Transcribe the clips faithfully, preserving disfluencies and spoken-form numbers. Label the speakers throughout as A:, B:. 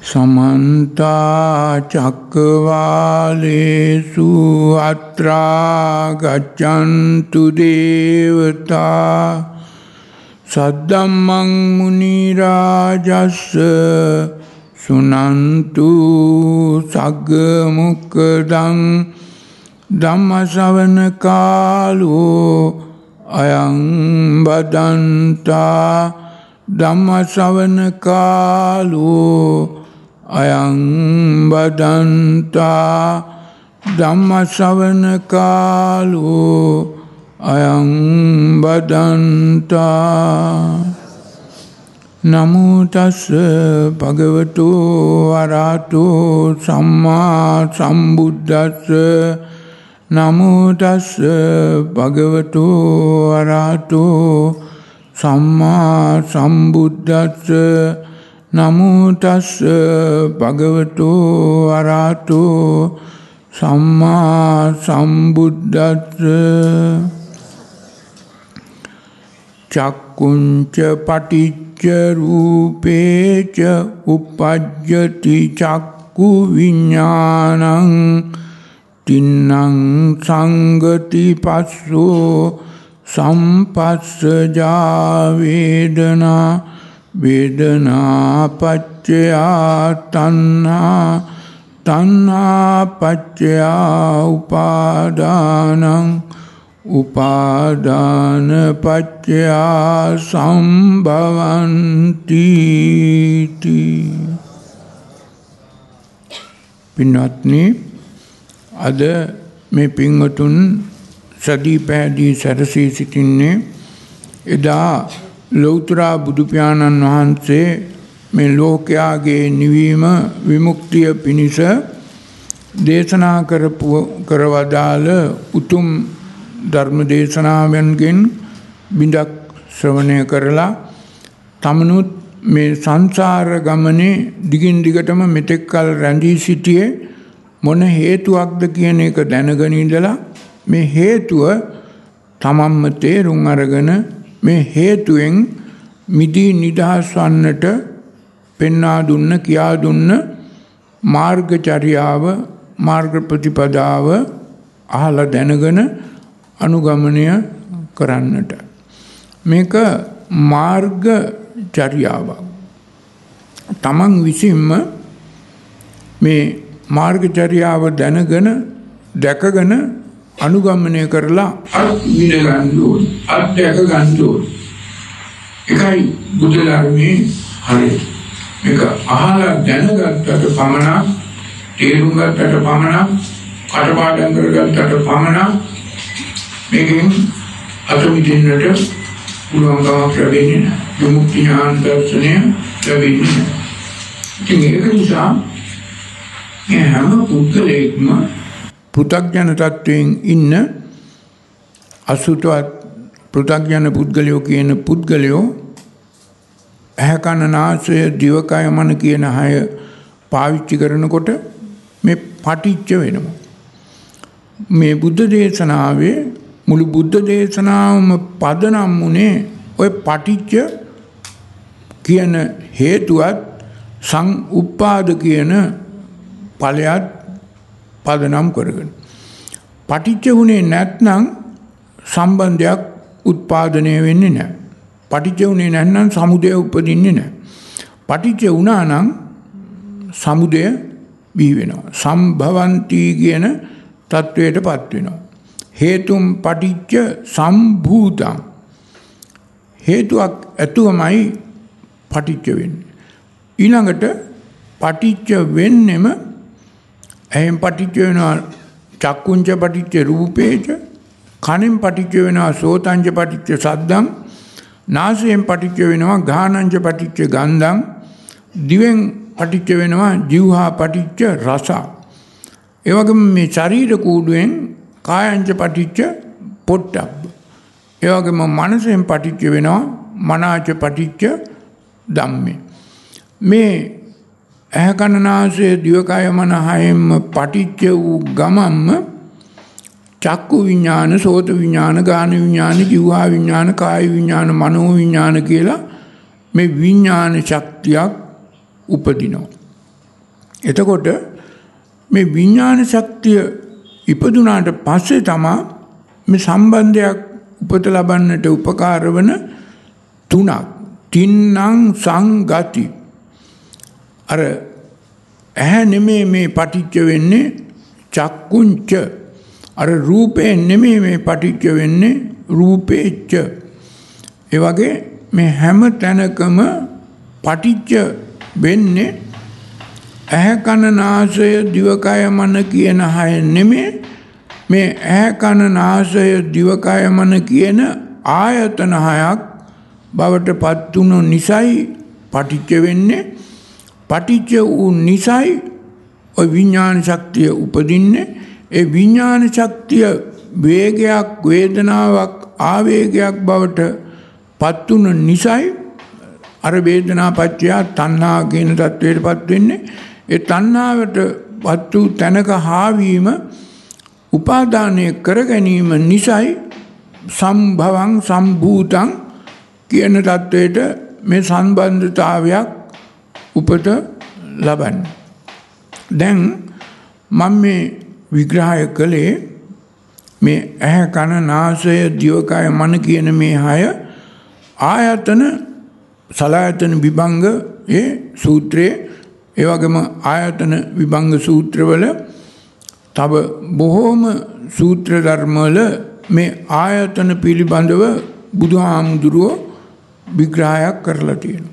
A: समन्ता चक्रवालेषु अत्रा गच्छन्तु देवता सद्धम्मं मुनिराजस्य सुनन्तु सग्गमुक्तं धम्मश्रवण कालो अयं बदन्ता धम्मश्रवण कालो अयं बदन्ता धम्मश्रवण कालो अयं बदन्ता नमो तस्स भगवतो अरहतो सम्मा सम्बुद्धस्स नमो तस्स भगवतो अरहतो सम्मा सम्बुद्धस्स नमो तस्स भगवतो अरहतो सम्मा सम्बुद्धस्स चक्कुञ्च पटिच्च रूपेच उपज्यति चक्कु विज्ञानं तिन्नं संगति पस्सो संपस्सजा वेदना वेदना पच्चया तन्ना तन्ना पच्चया उपादानं उपादान पच्चया संभवन्ति पिन्वत्नि अद में पिंगतुन सदी पैदी सरसी सिटिन्ने इदा लौतरा बुदुप्यानन वහන්සේ මේ ලෝකයාගේ නිවීම විමුක්තිය පිණිස දේශනා කරපු කරවදාල උතුම් ධර්ම දේශනාවෙන්ගෙන් බිඳක් ශ්‍රවණය කරලා තමනුත් මේ සංසාර ගමනේ දිගින් දිගටම මෙතෙක් කල රැඳී සිටියේ මොන හේතුවක්ද කියන එක දැනගෙන ඉඳලා මේ හේතුව තමන්ම තේරුම් අරගෙන මේ හේතුවෙන් මිදී නිදහස් වන්නට පෙන්වා දුන්න කියා දුන්න මාර්ගචර්යාව මාර්ග ප්‍රතිපදාව අහලා දැනගෙන අනුගමනය කරන්නට මේක මාර්ගචර්යාවක් තමන් විසින්ම මේ මාර්ගචර්යාව දැනගෙන දැකගෙන අනුගමනය කරලා අත්විඳ ගන්න ඕනේ අත්දැක ගන්න ඕනේ ඒකයි බුදු ධර්මයේ හරිය මේක අහලා දැනගත්තට පමණක් තේරුම් ගත්තට පමණක් කටපාඩම් කරගත්තට පමණක් මේකෙන් අත මිදෙන්නට පුළුවන්කමක් ලැබෙන්නේ නැහැ විමුක්ති ඥාන දර්ශනය ලැබෙන්නේ නැහැ ඉතින් ඒක නිසා මේ හැම පුද්ගලයෙක්ම පෘථග්ජන තත්වයෙන් ඉන්න අසුතවත් පෘථග්ජන පුද්ගලයෝ කියන පුද්ගලයෝ ඇහැ කන නාසය දිවකය මන කියන හය පාවිච්චි කරනකොට මේ පටිච්ච වෙනවා මේ බුද්ධ දේශනාවේ මුළු බුද්ධ දේශනාවම පදනම් වුණේ ඔය පටිච්ච කියන හේතුවත් සංඋප්පාද කියන ඵලයත් පදනම් කරගෙන පටිච්ච වුණේ නැත්නම් සම්බන්ධයක් උත්පාදනය වෙන්නේ නැහැ. පටිච්ච වුණේ නැත්නම් සමුදය උපදින්නේ නැහැ. පටිච්ච වුණා නම් සමුදය බිහි වෙනවා. සම්භවಂತಿ කියන තත්වයටපත් වෙනවා. හේතුම් පටිච්ච සම්භූතං හේතුවක් ඇතුවමයි පටිච්ච වෙන්නේ. ඊළඟට පටිච්ච වෙන්නෙම එහෙන් පටිච්ච වෙනවා චක්කුංච පටිච්ච රූපේච කනෙන් පටිච්ච වෙනවා සෝතංච පටිච්ච සද්දං නාසයෙන් පටිච්ච වෙනවා ගානංච පටිච්ච ගන්ධං දිවෙන් පටිච්ච වෙනවා જીවහා පටිච්ච රස ඒ වගේම මේ ශරීර කූඩුවෙන් කායංච පටිච්ච පොට්ටබ්බ ඒ වගේම මනසෙන් පටිච්ච වෙනවා මනාච පටිච්ච ධම්මේ මේ ඇහැ කන නාසය දිවකය මන හයෙන්ම පටිච්ච වූ ගමම්ම චක්කු විඥාන සෝත විඥාන ගාන විඥාන જીවහා විඥාන කාය විඥාන මනෝ විඥාන කියලා මේ විඥාන ශක්තියක් උපදිනවා එතකොට මේ විඥාන ශක්තිය ඉපදුනාට පස්සේ තමයි මේ සම්බන්ධයක් උපත ලබන්නට උපකාර වන තුනක් තින්නම් සංගති. අර ඇහැ නෙමේ මේ පටිච්ච වෙන්නේ චක්කුංච. අර රූපේ නෙමේ මේ පටිච්ච වෙන්නේ රූපේච්ච. ඒ වගේ මේ හැම තැනකම පටිච්ච වෙන්නේ ඇහැ කන නාසය දිවකය මන කියන හය නෙමේ මේ ඇහැ කන නාසය දිවකය මන කියන ආයතන හයක් බවට පත් වුණු නිසයි පටිච්ච වෙන්නේ. පටිච්ච වූ නිසයි ඔය විඥාන ශක්තිය උපදින්නේ. ඒ විඥාන ශක්තිය වේගයක් වේදනාවක් ආවේගයක් බවට පත් වුණු නිසයි අර වේදනා පත්‍ය තණ්හා කියන தത്വයට පත් වෙන්නේ. ඒ තණ්හාවට පත් වූ තැනක හාවීම උපාදානය කර ගැනීම නිසයි සම්භවං සම්භූතං කියන தത്വයට මේ සම්බන්ධතාවයක් උපත ලබන්නේ. දැන් මම මේ විග්‍රහය කළේ මේ ඇහැ කන නාසය දිවකය මන කියන මේ හය ආයතන සලආයතන විභංග ඒ සූත්‍රයේ ඒ වගේම ආයතන විභංග සූත්‍රවල තව බොහෝම සූත්‍ර ධර්මවල මේ ආයතන පිළිබඳව බුදුහාමුදුරුවෝ විග්‍රහයක් කරලා තියෙනවා.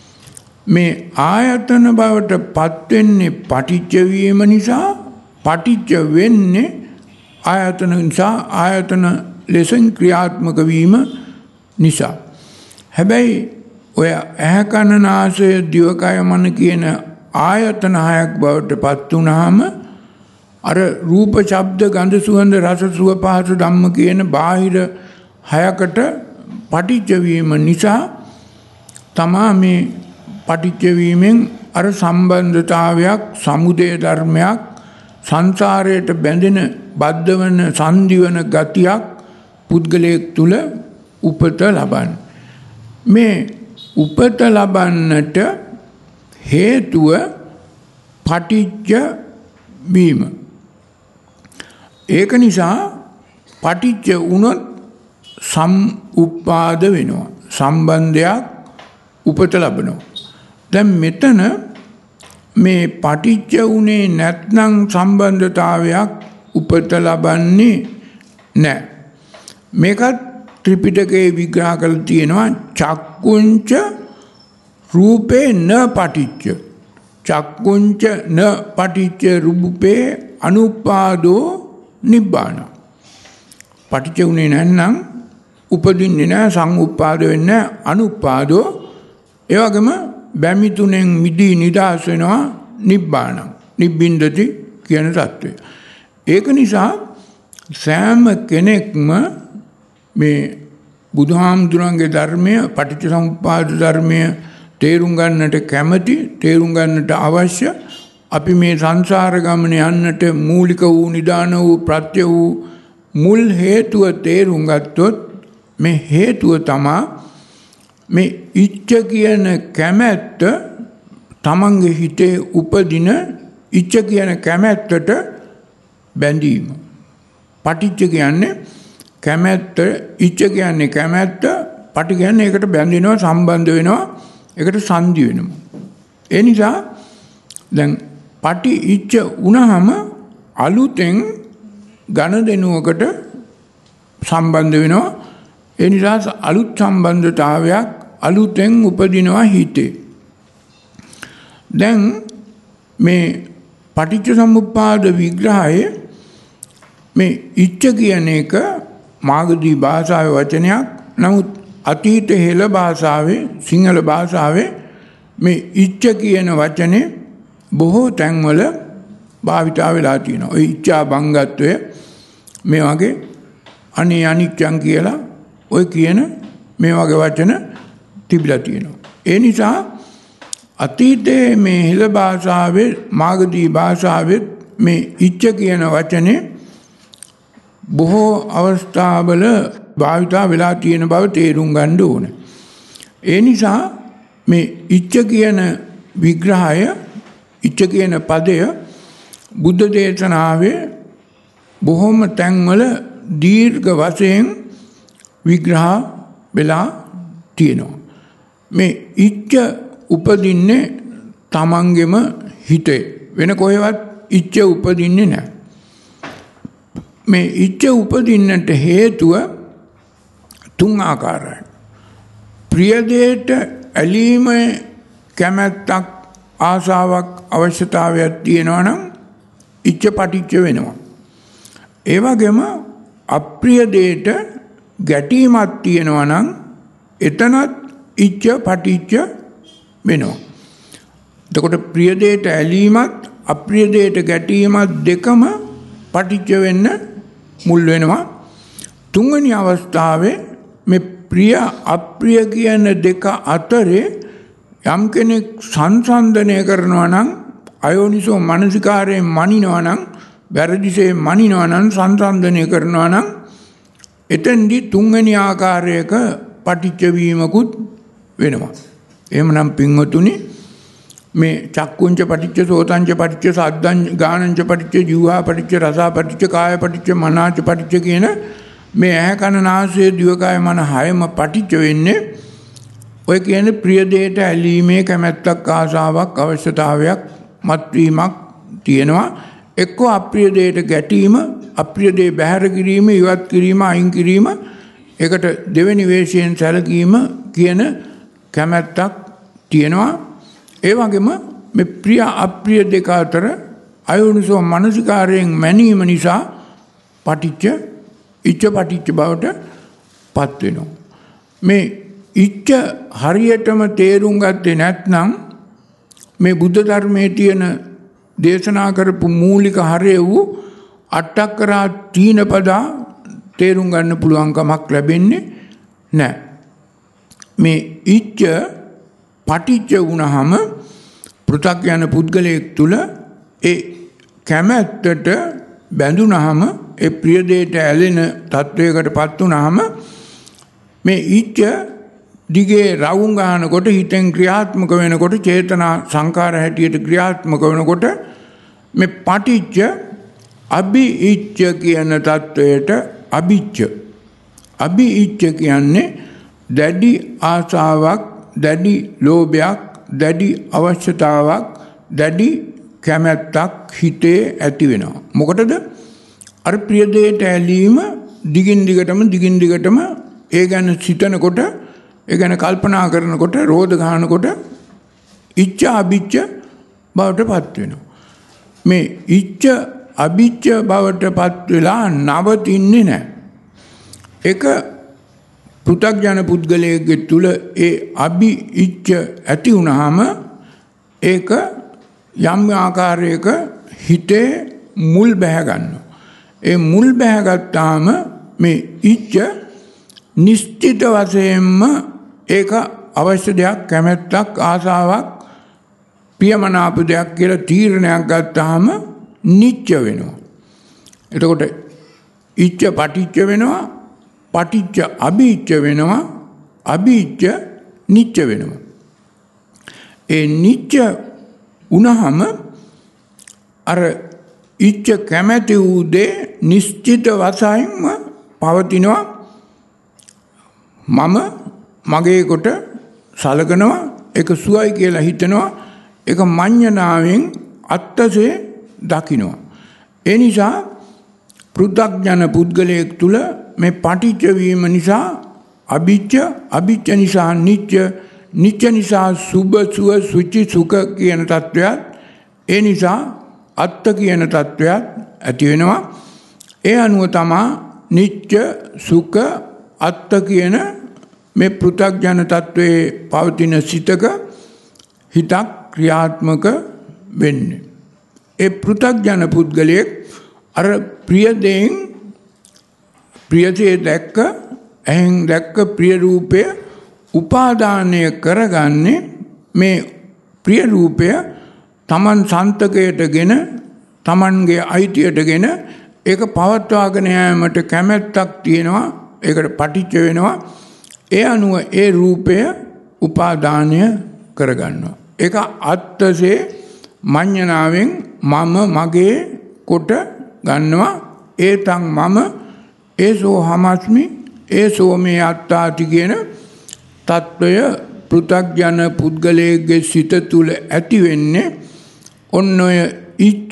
A: මේ ආයතන බවට පත් වෙන්නේ පටිච්ච වීම නිසා පටිච්ච වෙන්නේ ආයතන නිසා ආයතන ලෙසින් ක්‍රියාත්මක වීම නිසා. හැබැයි ඔය ඇහැ කන නාසය දිවකය මන කියන ආයතන හයක් බවට පත් වුණාම අර රූප ශබ්ද ගන්ධ සුවඳ රස සුව පහස ධම්ම කියන බාහිර හයකට පටිච්ච වීම නිසා තමා මේ පටිච්ච වීමෙන් අර සම්බන්ධතාවයක් සමුදය ධර්මයක් සංසාරයට බැඳෙන බද්ධ වන සංදිවන ගතියක් පුද්ගලයෙක් තුල උපත ලබන. මේ උපත ලබන්නට හේතුව පටිච්ච වීම. ඒක නිසා පටිච්ච වුණොත් සම්උප්පාද වෙනවා. සම්බන්ධයක් උපත ලබනවා. දැන් මෙතන මේ පටිච්ච උනේ නැත්නම් සම්බන්ධතාවයක් උපත ලබන්නේ නැහැ. මේකත් ත්‍රිපිටකයේ විග්‍රහ කරලා තියෙනවා චක්කුංච රූපේ න පටිච්ච. චක්කුංච න පටිච්ච රූපේ අනුපාදෝ නිබ්බාන. පටිච්ච උනේ නැත්නම් උපදින්නේ නැහැ සංඋප්පාද වෙන්නේ නැහැ අනුපාදෝ. ඒ වගේම බැමි තුනෙන් මිදී නිදහස් වෙනවා නිබ්බාන නිබ්බින්දති කියන தত্ত্বය. ඒක නිසා සෑම කෙනෙක්ම මේ බුදුහාමුදුරන්ගේ ධර්මය පටිච්චසමුප්පාද ධර්මය තේරුම් ගන්නට කැමති තේරුම් ගන්නට අවශ්‍ය. අපි මේ සංසාර ගමන යන්නට මූලික වූ නිදාන වූ ප්‍රත්‍ය වූ මුල් හේතුව තේරුම් ගත්තොත් මේ හේතුව තමයි මේ ඉච්ඡ කියන කැමැත්ත තමන්ගේ හිතේ උපදින ඉච්ඡ කියන කැමැත්තට බැඳීම. පටිච්ච කියන්නේ කැමැත්ත, ඉච්ඡ කියන්නේ කැමැත්ත, පටි කියන්නේ ඒකට බැඳෙනවා සම්බන්ධ වෙනවා ඒකට සංදි වෙනවා. ඒ නිසා දැන් පටි ඉච්ඡ වුණාම අලුතෙන් ඝන දෙනුවකට සම්බන්ධ වෙනවා. ඒ නිසා අලුත් සම්බන්ධතාවයක් අලුතෙන් උපදිනවා හිතේ. දැන් මේ පටිච්ච සමුප්පාද විග්‍රහයේ මේ ඉච්ඡ කියන එක මාගදී භාෂාවේ වචනයක්. නමුත් අතීත හෙළ භාෂාවේ සිංහල භාෂාවේ මේ ඉච්ඡ කියන වචනේ බොහෝ තැන්වල භාවිතා වෙලා තියෙනවා. ඒ ඉච්ඡා බංගත්වය මේ වගේ අනේ අනිච්චං කියලා ඔය කියන මේ වගේ වචන තිබිලා තියෙනවා. ඒ නිසා අතීතයේ මේ හෙළ භාෂාවේ මාගදී භාෂාවේ මේ ඉච්ඡ කියන වචනේ බොහෝ අවස්ථාවල භාවිතා වෙලා තියෙන බව තේරුම් ගන්න ඕනේ. ඒ නිසා මේ ඉච්ඡ කියන විග්‍රහය ඉච්ඡ කියන පදය බුද්ධ දේශනාවේ බොහොම තැන්වල දීර්ඝ වශයෙන් විග්‍රහ වෙලා තියෙනවා. මේ ඉච්ඡ උපදින්නේ තමන්ගෙම හිතේ. වෙන කොහෙවත් ඉච්ඡ උපදින්නේ නැහැ. මේ ඉච්ඡ උපදින්නට හේතුව තුන් ආකාරයි. ප්‍රිය දෙයට ඇලීම කැමැත්තක් ආසාවක් අවශ්‍යතාවයක් තියෙනවා නම් ඉච්ඡ පටිච්ච වෙනවා. ඒ වගේම අප්‍රිය දෙයට ගැටීමක් තියෙනවා නම් එතනත් ඉච්ඡ පටිච්ච වෙනවා. එතකොට ප්‍රිය දෙයට ඇලීමත් අප්‍රිය දෙයට ගැටීමත් දෙකම පටිච්ච වෙන්න මුල් වෙනවා. තුන්වෙනි අවස්ථාවේ මේ ප්‍රිය අප්‍රිය කියන දෙක අතරේ යම් කෙනෙක් සංසන්දනය කරනවා නම් අයෝනිසෝ මනසිකාරයෙන් මනිනවා නම් වැරදිසේ මනිනවා නම් සංසන්දනය කරනවා නම් එතෙන්දි තුන්වෙනි ආකාරයක පටිච්ච වීමකුත් වෙනවා. එහෙමනම් පින්වතුනි මේ චක්කුංච පටිච්ච සෝතංච පටිච්ච සද්දං ගානංච පටිච්ච ජීවා පටිච්ච රසා පටිච්ච කාය පටිච්ච මනාච පටිච්ච කියන මේ ඇහැ කන නාසය දිවකය මන හයම පටිච්ච වෙන්නේ ඔය කියන්නේ ප්‍රිය දෙයට ඇලීමේ කැමැත්තක් ආසාවක් අවශ්‍යතාවයක් මත්වීමක් තියෙනවා. එක්ක අප්‍රිය දෙයට ගැටීම අප්‍රිය දේ බැහැර කිරීම ඉවත් කිරීම අයින් කිරීම ඒකට දෙවෙනි වේශයෙන් සැලකීම කියන කැමැත්තක් තියෙනවා. ඒ වගේම මේ ප්‍රිය අප්‍රිය දෙක අතර අයෝනිසෝ මනසිකාරයෙන් මැනීම නිසා පටිච්ච ඉච්ඡ පටිච්ච බවට පත් වෙනවා. මේ ඉච්ඡ හරියටම තේරුම් ගත්තේ නැත්නම් මේ බුද්ධ ධර්මයේ තියෙන දේශනා කරපු මූලික හරය වූ අට්ඨකරා තීන පදා තේරුම් ගන්න පුළුවන් කමක් ලැබෙන්නේ නැහැ. මේ ඉච්ඡ පටිච්ච වුණාම පෘථග්ජන පුද්ගලයෙක් තුල ඒ කැමැත්තට බැඳුනහම ඒ ප්‍රිය දෙයට ඇලෙන තත්වයකටපත් වුනහම මේ ඉච්ඡ දිගේ රවුම් ගන්නකොට හිතෙන් ක්‍රියාත්මක වෙනකොට චේතනා සංකාර හැටියට ක්‍රියාත්මක වෙනකොට මේ පටිච්ච අභිඉච්ඡ කියන තත්වයට අභිච්ඡ අභිඉච්ඡ කියන්නේ දැඩි ආසාවක් දැඩි ලෝභයක් දැඩි අවශ්‍යතාවක් දැඩි කැමැත්තක් හිතේ ඇති වෙනවා. මොකටද? අර ප්‍රිය දෙයට ඇලීම දිගින් දිගටම දිගින් දිගටම ඒ ගැන සිතනකොට ඒ ගැන කල්පනා කරනකොට රෝධ ගන්නකොට ඉච්ඡ අභිච්ඡ බවට පත් වෙනවා. මේ ඉච්ඡ අභිච්ඡ බවට පත් වෙලා නවතින්නේ නැහැ. ඒක පෘථග්ජන පුද්ගලයෙකුගේ තුල ඒ අභිඉච්ඡ ඇති වුනහම ඒක යම් ආකාරයක හිතේ මුල් බැහැ ගන්නවා. ඒ මුල් බැහැගත්තාම මේ ඉච්ඡ නිශ්චිත වශයෙන්ම ඒක අවශ්‍ය දෙයක් කැමැත්තක් ආසාවක් ප්‍රියමනාප දෙයක් කියලා තීරණයක් ගත්තාම නිච්ච වෙනවා. එතකොට ඉච්ඡ පටිච්ච වෙනවා පටිච්ච අභිච්ඡ වෙනවා අභිච්ඡ නිච්ච වෙනවා. ඒ නිච්ච උනහම අර ඉච්ඡ කැමැති වූ දේ නිශ්චිත වශයෙන්ම පවතිනවා. මම මගේ කොට සලකනවා ඒක සුවයි කියලා හිතනවා ඒක මඤ්ඤණාවෙන් අත්තසේ දකිනවා. ඒ නිසා පෘථග්ජන පුද්ගලයෙක් තුල මේ පටිච්ච වීම නිසා අභිච්ඡ අභිච්ඡ නිසා නිච්ච නිච්ච නිසා සුභ සුව සුචි සුඛ කියන තත්වයක් ඒ නිසා අත්ත කියන තත්වයක් ඇති වෙනවා. ඒ අනුව තමයි නිච්ච සුඛ අත්ත කියන මේ පෘථග්ජන තත්වයේ පවතින සිතක හිතක් ක්‍රියාත්මක වෙන්නේ. ඒ පෘථග්ජන පුද්ගලයෙක් අර ප්‍රිය දෙයින් ප්‍රියසේ දැක්ක එහෙන් දැක්ක ප්‍රිය රූපය උපාදානය කරගන්නේ මේ ප්‍රිය රූපය තමන් සන්තකයටගෙන තමන්ගේ අයිතියටගෙන ඒක පවත්වාගෙන යාමට කැමැත්තක් තියෙනවා ඒකට පටිච්ච වෙනවා ඒ අනුව ඒ රූපය උපාදානය කරගන්නවා ඒක අත්තසේ මඤ්ඤණාවෙන් මම මගේ කොට ගන්නවා ඒතං මම ඒසෝ හමස්මි ඒසෝ මේ අත්තාති කියන තත්වය පෘථග්ජන පුද්ගලයේ සිත තුළ ඇති වෙන්නේ ඔන්න ඔය ඉච්ඡ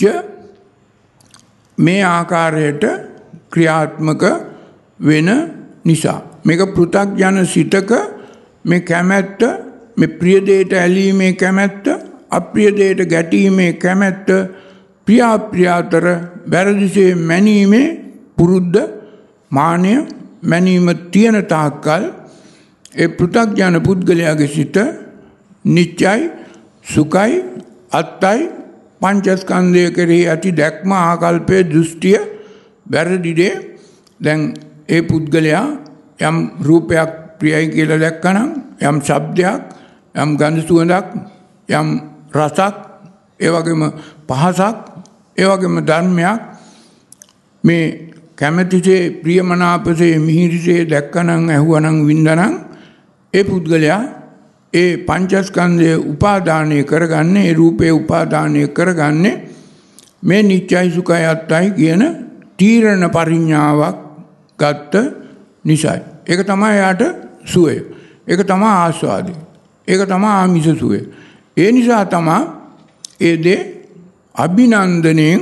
A: මේ ආකාරයට ක්‍රියාත්මක වෙන නිසා මේක පෘථග්ජන සිතක මේ කැමැත්ත මේ ප්‍රිය දෙයට ඇලීමේ කැමැත්ත අප්‍රිය දෙයට ගැටීමේ කැමැත්ත ප්‍රිය අප්‍රිය අතර වැරදිසේ මැනීමේ පුරුද්ද මානය මැනීම තියෙන තාක්කල් ඒ පෘථග්ජන පුද්ගලයාගේ සිත නිත්‍යයි සුඛයි අත්තයි පංචස්කන්ධය කෙරෙහි ඇති දැක්ම ආකල්පයේ දෘෂ්ටිය වැරදි දේ දැන් ඒ පුද්ගලයා යම් රූපයක් ප්‍රියයි කියලා දැක්කනම් යම් ශබ්දයක් යම් ගන්ධ සුවඳක් යම් රසක් ඒ වගේම පහසක් ඒ වගේම ධර්මයක් මේ කැමැතිසේ ප්‍රියමනාපසේ මිහිරිසේ දැක්කනම් ඇහුවනම් වින්දනම් ඒ පුද්ගලයා ඒ පංචස්කන්ධය උපාදානය කරගන්නේ ඒ රූපේ උපාදානය කරගන්නේ මේ නිත්‍යයි සුඛයි අත්තයි කියන තීරණ පරිඥාවක් ගත්ත නිසායි. ඒක තමයි යාට සුවය. ඒක තමයි ආස්වාදය. ඒක තමයි ආමිෂ සුවය. ඒ නිසා තමයි ඒ දේ අභිනන්දනයෙන්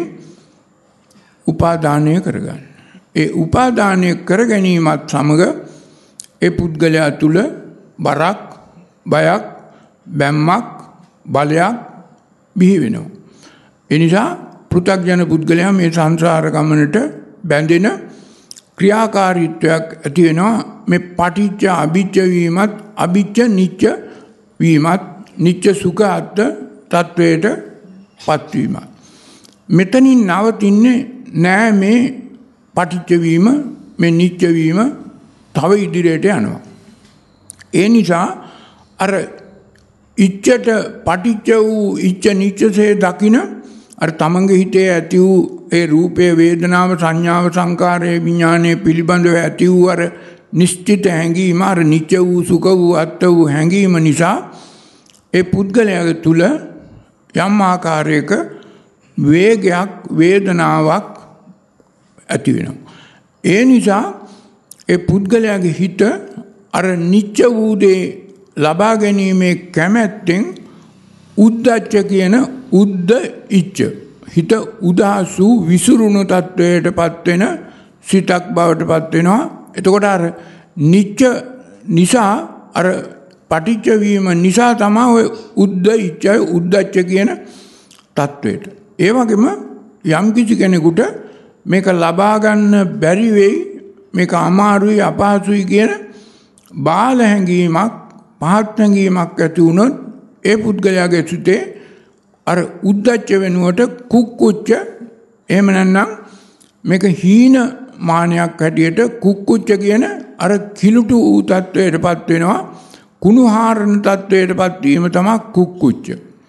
A: උපාදානය කරගන්නේ. ඒ උපාදානය කර ගැනීමත් සමග ඒ පුද්ගලයා තුල බරක් බයක් බැම්මක් බලයක් බිහි වෙනවා. ඒ නිසා පෘථග්ජන පුද්ගලයා මේ සංසාර ගමනට බැඳෙන ක්‍රියාකාරීත්වයක් ඇති වෙනවා. මේ පටිච්ච අභිච්ච වීමත් අභිච්ච නිච්ච වීමත් නිච්ච සුඛ අත්ත තත්වයට පත්වීමත්. මෙතනින් නවතින්නේ නෑ මේ පටිච්ච වීම මේ නිච්ච වීම තව ඉදිරියට යනවා. ඒ නිසා අර ඉච්ඡට පටිච්ච වූ ඉච්ඡ නිච්චසේ දකින අර තමන්ගේ හිතේ ඇති වූ ඒ රූපේ වේදනාව සංඥාව සංකාරයේ විඥානයේ පිළිබඳව ඇති වූ අර නිශ්චිත හැඟීම අර නිච්ච වූ සුඛ වූ අත්ත වූ හැඟීම නිසා ඒ පුද්ගලයාගේ තුල යම් ආකාරයක වේගයක් වේදනාවක් ඇති වෙනවා. ඒ නිසා ඒ පුද්ගලයාගේ හිත අර නිච්ච වූ දේ ලබා ගැනීමේ කැමැත්තෙන් උද්දච්ච කියන උද්ද ඉච්ඡ හිත උදාසු විසුරුණු තත්වයටපත් වෙන සිතක් බවටපත් වෙනවා. එතකොට අර නිච්ච නිසා අර පටිච්ච වීම නිසා තමයි ඔය උද්ද ඉච්ඡය උද්දච්ච කියන තත්වයට. ඒ වගේම යම් කිසි කෙනෙකුට මේක ලබා ගන්න බැරි වෙයි මේක අමාරුයි අපහසුයි කියන බාල හැඟීමක් පහත් හැඟීමක් ඇති වුණොත් ඒ පුද්ගලයාගේ සිතේ අර උද්දච්ච වෙනුවට කුක්කුච්ච එහෙම නැත්නම් මේක හීන මානයක් හැටියට කුක්කුච්ච කියන අර කිලුටු වූ තත්වයටපත් වෙනවා. කුණුහාරණ තත්වයටපත් වීම තමයි කුක්කුච්ච.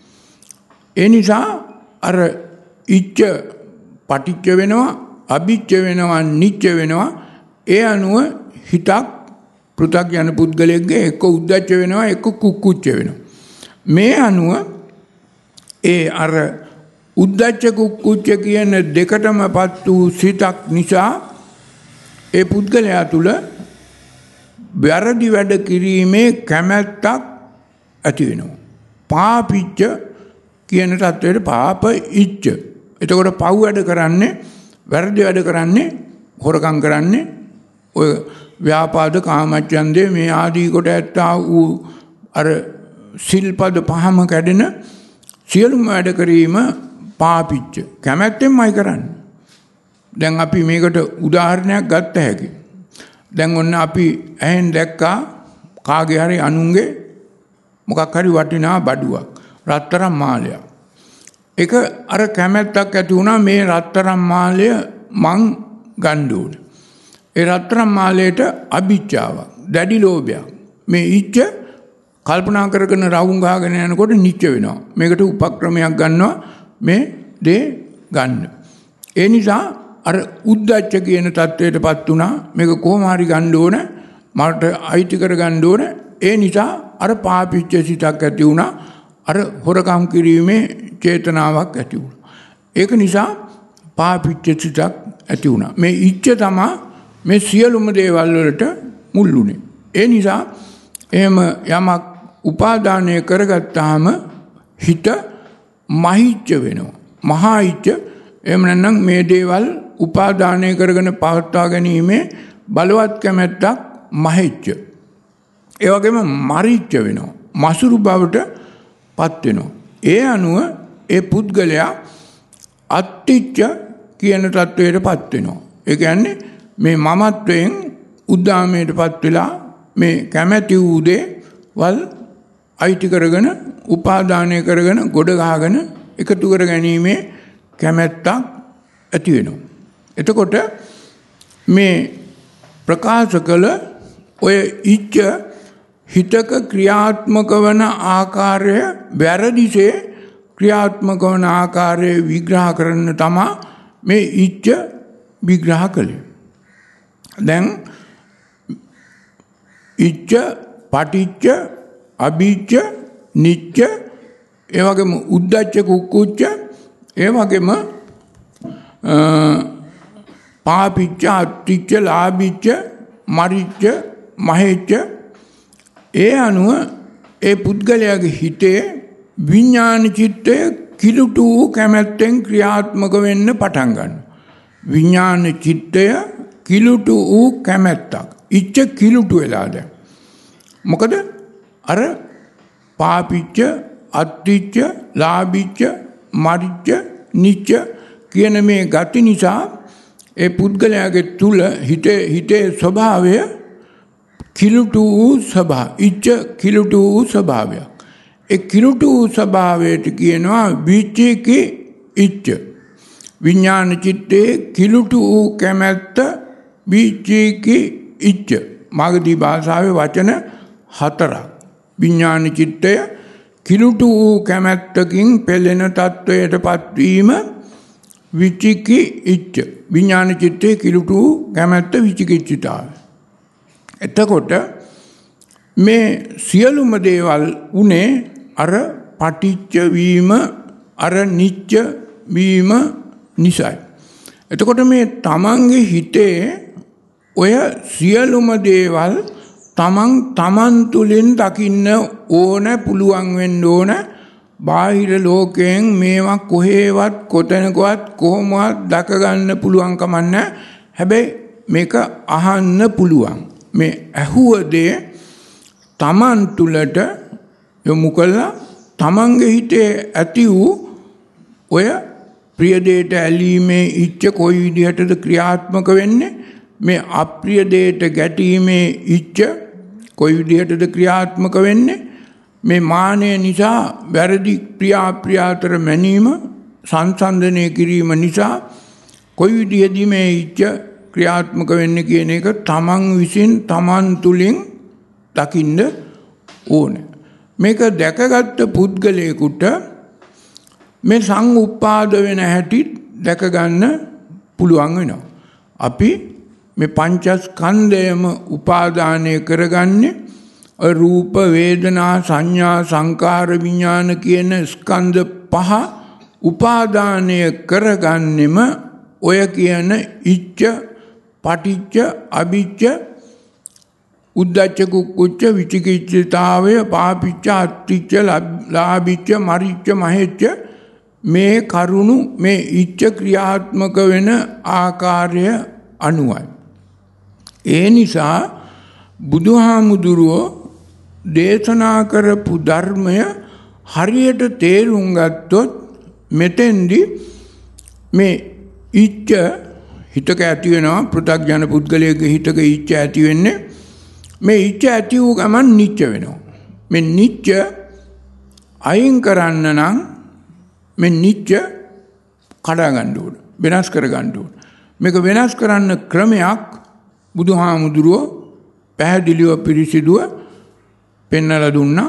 A: ඒ නිසා අර ඉච්ඡ පටිච්ච වෙනවා අභිච්ච වෙනවා නිච්ච වෙනවා. ඒ අනුව හිතක් පෘථග්ජන පුද්ගලයෙක්ගේ එක්ක උද්දච්ච වෙනවා එක්ක කුක්කුච්ච වෙනවා. මේ අනුව ඒ අර උද්දච්ච කුක්කුච්ච කියන දෙකටමපත් වූ සිතක් නිසා ඒ පුද්ගලයා තුල වැරදි වැඩ කිරීමේ කැමැත්තක් ඇති වෙනවා. පාපිච්ච කියන තත්වයට පාප ඉච්ඡ. එතකොට පව් වැඩ කරන්නේ වැරදි වැඩ කරන්නේ හොරකම් කරන්නේ ඔය ව්‍යාපාද කාමච්ඡන්දේ මේ ආදී කොට ඇත්තා වූ අර සිල්පද පහම කැඩෙන සියලුම වැඩ කිරීම පාපිච්ච කැමැත්තෙන්මයි කරන්නේ. දැන් අපි මේකට උදාහරණයක් ගත්ත හැකි. දැන් ඔන්න අපි ඇහෙන් දැක්කා කාගේ හරි අනුන්ගේ මොකක් හරි වටිනා බඩුවක් රත්තරන් මාලයක්. ඒක අර කැමැත්තක් ඇති වුණා මේ රත්තරන් මාලය මං ගන්න ඕනේ. ඒ රත්තරන් මාලයට අභිච්ඡාවක් දැඩි ලෝභයක් මේ ඉච්ඡ කල්පනා කරගෙන රවුම් ගහගෙන යනකොට නිච්ච වෙනවා. මේකට උපක්‍රමයක් ගන්නවා මේ දේ ගන්න. ඒ නිසා අර උද්දච්ච කියන தത്വයටපත් වුණා. මේක කොහොම හරි ගන්න ඕන මට අයිති කර ගන්න ඕන. ඒ නිසා අර පාපිච්ච සිතක් ඇති වුණා. අර හොරකම් කිරීමේ චේතනාවක් ඇති වුණා. ඒක නිසා පාපිච්ච සිතක් ඇති වුණා. මේ ඉච්ඡ තමයි මේ සියලුම දේවල් වලට මුල් වුණේ. ඒ නිසා එහෙම යමක් උපාදානය කරගත්තාම හිත මහිච්ච වෙනවා. මහා ඉච්ඡ එහෙම නැත්නම් මේ දේවල් උපාදානය කරගෙන පවත්වා ගැනීමේ බලවත් කැමැත්තක් මහිච්ච. ඒ වගේම මරිච්ච වෙනවා. මසුරු බවට පත් වෙනවා. ඒ අනුව ඒ පුද්ගලයා අත්තිච්ච කියන තත්වයට පත් වෙනවා. ඒ කියන්නේ මේ මමත්වයෙන් උද්දාමයට පත් වෙලා මේ කැමැති වූ දේවල් අයිති කරගෙන උපාදානය කරගෙන ගොඩ ගහගෙන එකතු කර ගැනීමේ කැමැත්තක් ඇති වෙනවා. එතකොට මේ ප්‍රකාශ කළ ඔය ඉච්ඡ හිතක ක්‍රියාත්මක වන ආකාරය වැරදිසේ ක්‍රියාත්මක වන ආකාරය විග්‍රහ කරන්න තමයි මේ ඉච්ඡ විග්‍රහ කළේ. දැන් ඉච්ඡ පටිච්ච අභිච්ඡ නිච්ච ඒ වගේම උද්ධච්ච කුක්කුච්ච ඒ වගේම පාපිච්ච අත්තිච්ච ලාභිච්ච මරිච්ච මහෙච්ච ඒ අනුව ඒ පුද්ගලයාගේ හිතේ විඥාන චිත්තය කිලුටු කැමැත්තෙන් ක්‍රියාත්මක වෙන්න පටන් ගන්නවා. විඥාන චිත්තය කිලුටු වූ කැමැත්තක්. ඉච්ඡ කිලුටු වෙලා දැන්. මොකද අර පාපිච්ච අත්තිච්ච ලාභිච්ච මරිච්ච නිච්ච කියන මේ ගති නිසා ඒ පුද්ගලයාගේ තුල හිතේ හිතේ ස්වභාවය කිලුටු වූ ස්වභාව. ඉච්ඡ කිලුටු වූ ස්වභාවයක්. ඒ කිලුටු වූ ස්වභාවයට කියනවා විචිකි ඉච්ඡ. විඥාන චිත්තේ කිලුටු වූ කැමැත්ත විචිකි ඉච්ඡ. මාගදී භාෂාවේ වචන හතරක්. විඥාන චිත්තය කිලුටු වූ කැමැත්තකින් පෙළෙන තත්වයට පත්වීම විචිකි ඉච්ඡ. විඥාන චිත්තේ කිලුටු වූ කැමැත්ත විචිකිච්ඡිතාවය. එතකොට මේ සියලුම දේවල් උනේ අර පටිච්ච වීම අර නිච්ච වීම නිසායි. එතකොට මේ තමන්ගේ හිතේ ඔය සියලුම දේවල් තමන් තමන් තුළින් දකින්න ඕන පුළුවන් වෙන්න ඕන. බාහිර ලෝකයෙන් මේවා කොහේවත් කොතැනකවත් කොහොමවත් දැක ගන්න පුළුවන් කමක් නැහැ. හැබැයි මේක අහන්න පුළුවන්. මේ ඇහුව දේ තමන් තුළට යොමු කළා තමන්ගේ හිතේ ඇති වූ ඔය ප්‍රිය දෙයට ඇලීමේ ඉච්ඡ කොයි විදිහටද ක්‍රියාත්මක වෙන්නේ, මේ අප්‍රිය දෙයට ගැටීමේ ඉච්ඡ කොයි විදිහටද ක්‍රියාත්මක වෙන්නේ, මේ මානය නිසා වැරදි ප්‍රිය අප්‍රිය අතර මැනීම සංසන්දනය කිරීම නිසා කොයි විදිහදී මේ ඉච්ඡ ක්‍රියාත්මක වෙන්නේ කියන එක තමන් විසින් තමන් තුළින් දකින්න ඕනේ. මේක දැකගත්ත පුද්ගලයෙකුට මේ සංඋප්පාද වෙන හැටි දැක ගන්න පුළුවන් වෙනවා. අපි මේ පංචස්කන්ධයම උපාදානය කරගන්නේ රූප වේදනා සංඥා සංකාර විඥාන කියන ස්කන්ධ පහ උපාදානය කරගන්නෙම ඔය කියන ඉච්ඡ පටිච්ච අභිච්ච උද්ධච්ච කුක්කුච්ච විචිකිච්ඡිතාවය පාපිච්ච අත්තිච්ච ලාභිච්ච මරිච්ච මහෙච්ච මේ කරුණු මේ ඉච්ඡ ක්‍රියාත්මක වෙන ආකාරය අනුවයි. ඒ නිසා බුදුහාමුදුරුවෝ දේශනා කරපු ධර්මය හරියට තේරුම් ගත්තොත් මෙතෙන්දි මේ ඉච්ඡ හිතක ඇති වෙනවා. පෘථග්ජන පුද්ගලයාගේ හිතක ඉච්ඡ ඇති වෙන්නේ මේ ඉච්ඡ ඇති වූ ගමන් නිච්ච වෙනවා. මේ නිච්ච අයින් කරන්න නම් මේ නිච්ච කඩා ගන්න ඕන, වෙනස් කර ගන්න ඕන. මේක වෙනස් කරන්න ක්‍රමයක් බුදුහාමුදුරුවෝ පැහැදිලිව පිරිසිදුව පෙන්වලා දුන්නා.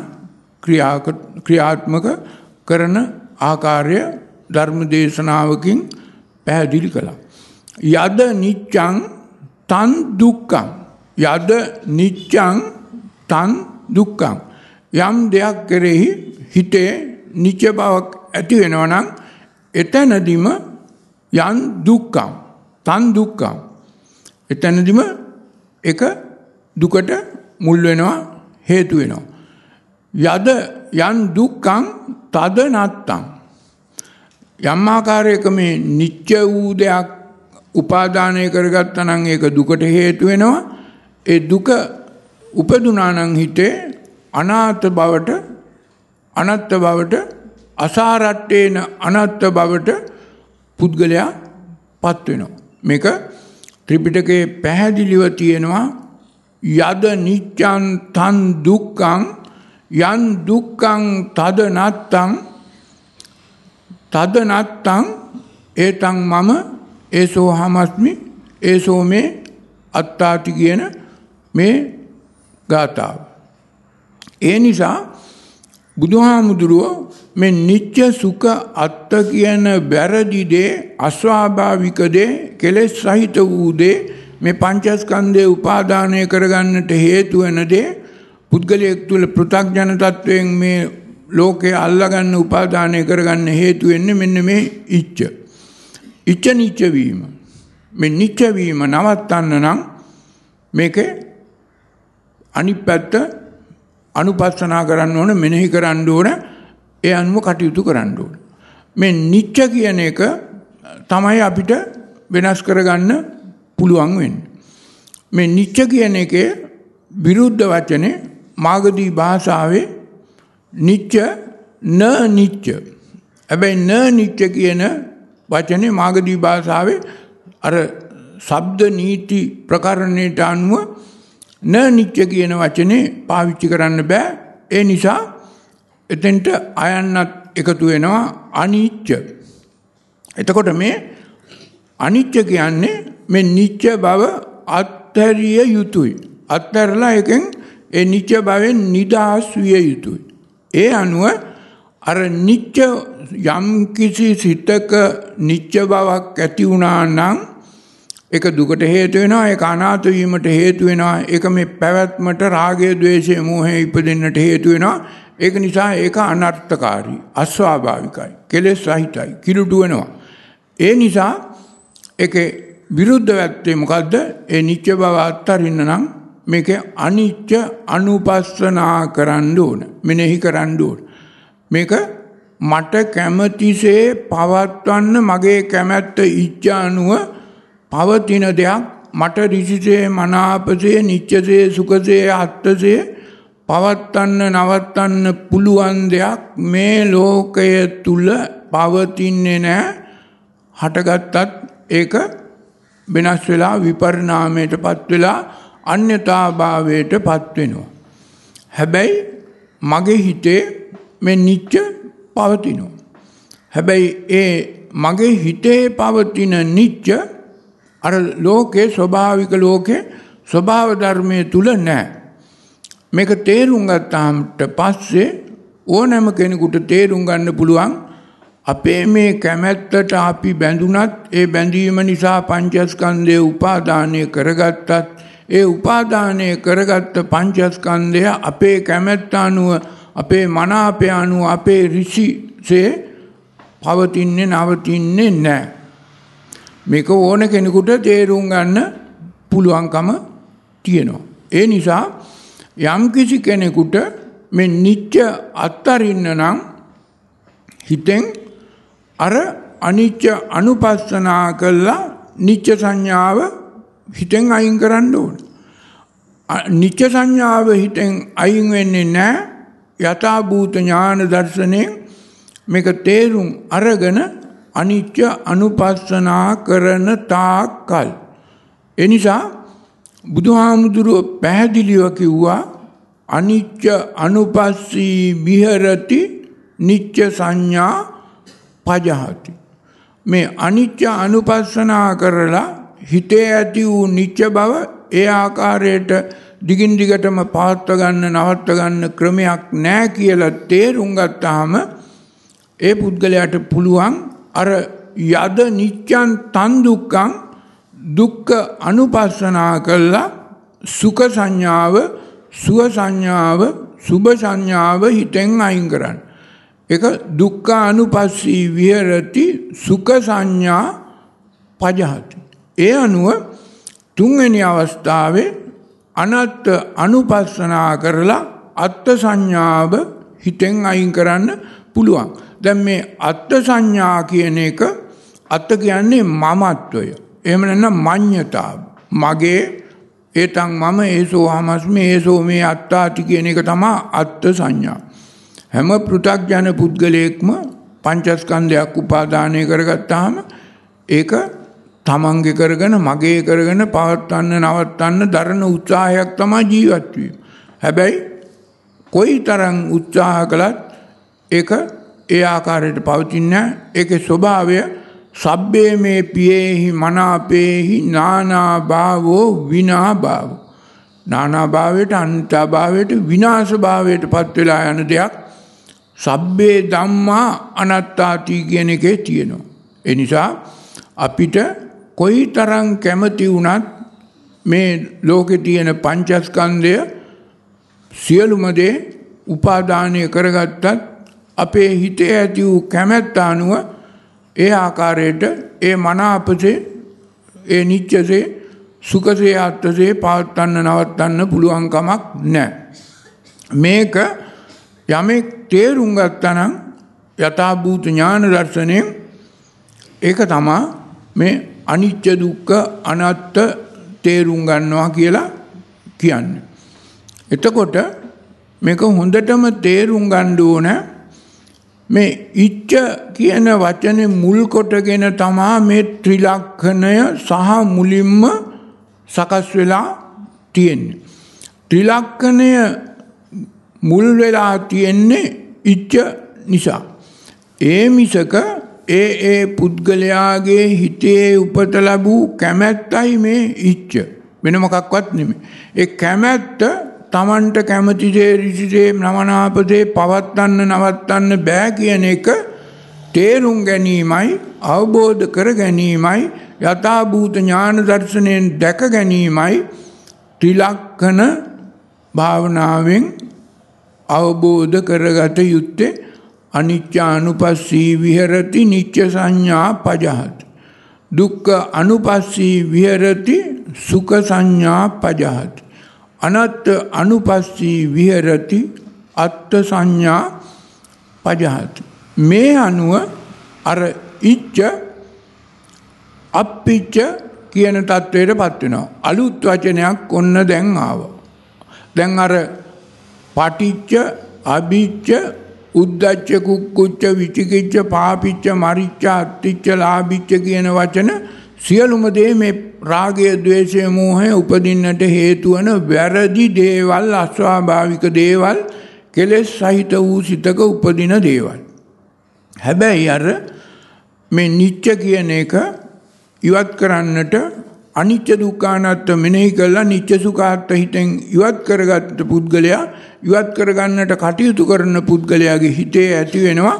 A: ක්‍රියාත්මක කරන ආකාරය ධර්ම දේශනාවකින් පැහැදිලි කළා. යද නිච්ඡං තන් දුක්ඛං. යද නිච්ඡං තන් දුක්ඛං. යම් දෙයක් කෙරෙහි හිතේ නිච්ච බවක් ඇති වෙනවා නම් එතනදිම යන් දුක්ඛං තන් දුක්ඛං එතනදිම එක දුකට මුල් වෙනවා හේතු වෙනවා. යද යන් දුක්ඛං තද නත්තං යම් ආකාරයක මේ නිත්‍ය වූ දෙයක් උපාදානය කරගත්තා නම් ඒක දුකට හේතු වෙනවා. ඒ දුක උපදුනා නම් හිතේ අනාත්ම බවට අනත්ත් බවට අසාරට්ඨේන අනත්ත් බවට පුද්ගලයා පත් වෙනවා. මේක ත්‍රිපිටකයේ පැහැදිලිව තියෙනවා. යද නිච්ඡං තන් දුක්ඛං යන් දුක්ඛං තද නත්තං තද නත්තං ඒතං මම ඒසෝ හමස්මි ඒසෝ මේ අත්තාති කියන මේ ගාථාව. ඒ නිසා බුදුහාමුදුරුවෝ මේ නිත්‍ය සුඛ අත්ත කියන වැරදි දේ අස්වාභාවික දේ කෙලෙස් සහිත වූ දේ මේ පංචස්කන්ධය උපාදානය කරගන්නට හේතු වෙන දේ පුද්ගලයෙක් තුළ පෘථග්ජන තත්වයෙන් මේ ලෝකේ අල්ලගන්න උපාදානය කරගන්න හේතු වෙන්නේ මෙන්න මේ ඉච්ඡ. ඉච්ඡ නිච්ච වීම. මේ නිච්ච වීම නවත්තන්න නම් මේකේ අනිත් පැත්ත අනුපස්සනා කරන්න ඕන, මෙනෙහි කරන්න ඕන, ඒ අනුව කටයුතු කරන්න ඕන. මේ නිච්ච කියන එක තමයි අපිට වෙනස් කරගන්න පුළුවන් වෙන්නේ. මේ නිච්ච කියන එකේ විරුද්ධ වචනේ මාගදී භාෂාවේ නිච්ච න නිච්ච. හැබැයි න නිච්ච කියන වචනේ මාගදී භාෂාවේ අර ශබ්ද නීති ප්‍රකරණයට අනුව න නිච්ච කියන වචනේ පාවිච්චි කරන්න බෑ. ඒ නිසා එතෙන්ට අයන්නත් එකතු වෙනවා අනිච්ච. එතකොට මේ අනිච්ච කියන්නේ මේ නිච්ච බව අත්හැරිය යුතුයි. අත්හැරලා එකෙන් ඒ නිච්ච බවෙන් නිදහස් විය යුතුයි. ඒ අනුව අර නිච්ච යම් කිසි සිතක නිච්ච බවක් ඇති වුණා නම් ඒක දුකට හේතු වෙනවා, ඒක අනාථ වීමට හේතු වෙනවා, ඒක මේ පැවැත්මට රාගය, ద్వේෂය, මෝහය ඉපදෙන්නට හේතු වෙනවා. ඒක නිසා ඒක අනර්ථකාරී, අස්වාභාවිකයි, කෙලෙස් සහිතයි, කිලුටු වෙනවා. ඒ නිසා ඒකේ විරුද්ධ පැත්තේ මොකද්ද? ඒ නිච්ච බව අත්හරින්න නම් මේකේ අනිච්ච අනුපස්සනා කරන්න ඕන, මෙනෙහි කරන්න ඕන. මේක මට කැමැතිසේ පවත්වන්න මගේ කැමැත්ත ඉච්ඡ අනුව පවතින දෙයක්, මට ඍෂිසේ මනාපසේ නිච්චසේ සුඛසේ අත්තසේ පවත්වන්න නවත්තන්න පුළුවන් දෙයක් මේ ලෝකය තුල පවතින්නේ නැහැ. හටගත්තත් ඒක වෙනස් වෙලා විපරිණාමයටපත් වෙලා අන්‍යතාභාවයටපත් වෙනවා. හැබැයි මගේ හිතේ මේ නිච්ච පවතිනවා. හැබැයි ඒ මගේ හිතේ පවතින නිච්ච අර ලෝකේ ස්වභාවික ලෝකේ ස්වභාව ධර්මයේ තුල නැහැ. මේක තේරුම් ගත්තාට පස්සේ ඕනෑම කෙනෙකුට තේරුම් ගන්න පුළුවන් අපේ මේ කැමැත්තට අපි බැඳුනත් ඒ බැඳීම නිසා පංචස්කන්ධය උපාදානය කරගත්තත් ඒ උපාදානය කරගත්ත පංචස්කන්ධය අපේ කැමැත්ත අනුව අපේ මනාපය අනුව අපේ ඍෂිසේ පවතින්නේ නවතින්නේ නැහැ. මේක ඕන කෙනෙකුට තේරුම් ගන්න පුළුවන්කම තියෙනවා. ඒ නිසා යම් කිසි කෙනෙකුට මේ නිච්ච අත්තරින්න නම් හිතෙන් අර අනිච්ච අනුපස්සනා කළා නිච්ච සංඥාව හිතෙන් අයින් කරන්න ඕන. නිච්ච සංඥාව හිතෙන් අයින් වෙන්නේ නැහැ. යථා භූත ඥාන දර්ශනයෙන් මේක තේරුම් අරගෙන අනිච්ච අනුපස්සනා කරන තාක්කල්. ඒ නිසා බුදුහාමුදුරුවෝ පැහැදිලිව කිව්වා අනිච්ච අනුපස්සී විහෙරති නිච්ච සංඥා පජහති. මේ අනිච්ච අනුපස්සනා කරලා හිතේ ඇති වූ නිච්ච බව ඒ ආකාරයට දිගින් දිගටම පවත්ව ගන්න නවත්ව ගන්න ක්‍රමයක් නැහැ කියලා තේරුම් ගත්තාම ඒ පුද්ගලයාට පුළුවන් අර යද නිච්ඡං තන් දුක්ඛං දුක්ඛ අනුපස්සනා කළා සුඛ සංඥාව, සුව සංඥාව, සුභ සංඥාව හිතෙන් අයින් කරන්න. ඒක දුක්ඛ අනුපස්සී විහෙරති සුඛ සංඥා පජහති. ඒ අනුව තුන්වෙනි අවස්ථාවේ අනත්ත් අනුපස්සනා කරලා අත්ත් සංඥාව හිතෙන් අයින් කරන්න පුළුවන්. දැන් මේ අත්ත් සංඥා කියන එක අත්ත කියන්නේ මමත්වය. එහෙම නැත්නම් මඤ්ඤතාව. මගේ ඒතං මම ඒසෝ හමස්මි ඒසෝ මේ අත්තාති කියන එක තමයි අත්ත් සංඥා. හැම පෘථග්ජන පුද්ගලයෙක්ම පංචස්කන්ධයක් උපාදානය කරගත්තාම ඒක තමන්ගේ කරගෙන මගේ කරගෙන පවත්වන්න නවත්තන්න දරන උත්සාහයක් තමයි ජීවත් වීම. හැබැයි කොයිතරම් උත්සාහ කළත් ඒක ඒ ආකාරයට පවතින්නේ නැහැ. ඒකේ ස්වභාවය සබ්බේ මේ පියේහි මනාපේහි නානා භාවෝ විනා භාවෝ. නානා භාවයට අන්තා භාවයට විනාශ භාවයට පත් වෙලා යන දෙයක් සබ්බේ ධම්මා අනාත්තාති කියන එකේ තියෙනවා. ඒ නිසා අපිට කොයිතරම් කැමති වුණත් මේ ලෝකේ තියෙන පංචස්කන්ධය සියලුම දේ උපාදානය කරගත්තත් අපේ හිතේ ඇති වූ කැමැත්ත අනුව ඒ ආකාරයට ඒ මනාපසේ ඒ නිච්චසේ සුඛසේ අත්සේ පවත්වන්න නවත්තන්න පුළුවන් කමක් නැහැ. මේක යමෙක් තේරුම් ගත්තා නම් යථාභූත ඥාන දර්ශනයෙන් ඒක තමයි මේ අනිත්‍ය දුක්ඛ අනාත්ත තේරුම් ගන්නවා කියලා කියන්නේ. එතකොට මේක හොඳටම තේරුම් ගන්න ඕන මේ ඉච්ඡ කියන වචනේ මුල් කොටගෙන තමයි මේ ත්‍රිලක්ෂණය සහ මුලින්ම සකස් වෙලා තියෙන්නේ. ත්‍රිලක්ෂණය මුල් වෙලා තියෙන්නේ ඉච්ඡ නිසා. ඒ මිසක ඒ ඒ පුද්ගලයාගේ හිතේ උපත ලැබූ කැමැත්තයි මේ ඉච්ඡ. වෙන මොකක්වත් නෙමෙයි. ඒ කැමැත්ත තමන්ට කැමති දේ ඍෂිදේ නමනාපදේ පවත්වන්න නවත්තන්න බෑ කියන එක තේරුම් ගැනීමයි අවබෝධ කර ගැනීමයි යථාභූත ඥාන දර්ශනයෙන් දැක ගැනීමයි ත්‍රිලක්ෂණ භාවනාවෙන් අවබෝධ කරගත යුත්තේ. අනිච්චානුපස්සී විහෙරති නිච්ච සංඥා පජහති. දුක්ඛ අනුපස්සී විහෙරති සුඛ සංඥා පජහති. අනත්ත් අනුපස්සී විහෙරති අත්ත් සංඥා පජහති. මේ අනුව අර ඉච්ඡ අප්පිච්ඡ කියන තත්වයටපත් වෙනවා. අලුත් වචනයක් ඔන්න දැන් ආවා. දැන් අර පටිච්ච අභිච්ඡ උද්ධච්ච කුක්කුච්ච විචිකිච්ච පාපිච්ච මරිච්ච අත්තිච්ච ලාභිච්ච කියන වචන සියලුම දේ මේ රාගය ද්වේෂය මෝහය උපදින්නට හේතු වන වැරදි දේවල් අස්වාභාවික දේවල් කෙලෙස් සහිත වූ සිතක උපදින දේවල්. හැබැයි අර මේ නිච්ච කියන එක ඉවත් කරන්නට අනිච්ච දුක්ඛ අනාත්ම මෙනෙහි කළා නිච්ච සුඛාත් හිතෙන් ඉවත් කරගත්ත පුද්ගලයා ඉවත් කරගන්නට කටයුතු කරන පුද්ගලයාගේ හිතේ ඇති වෙනවා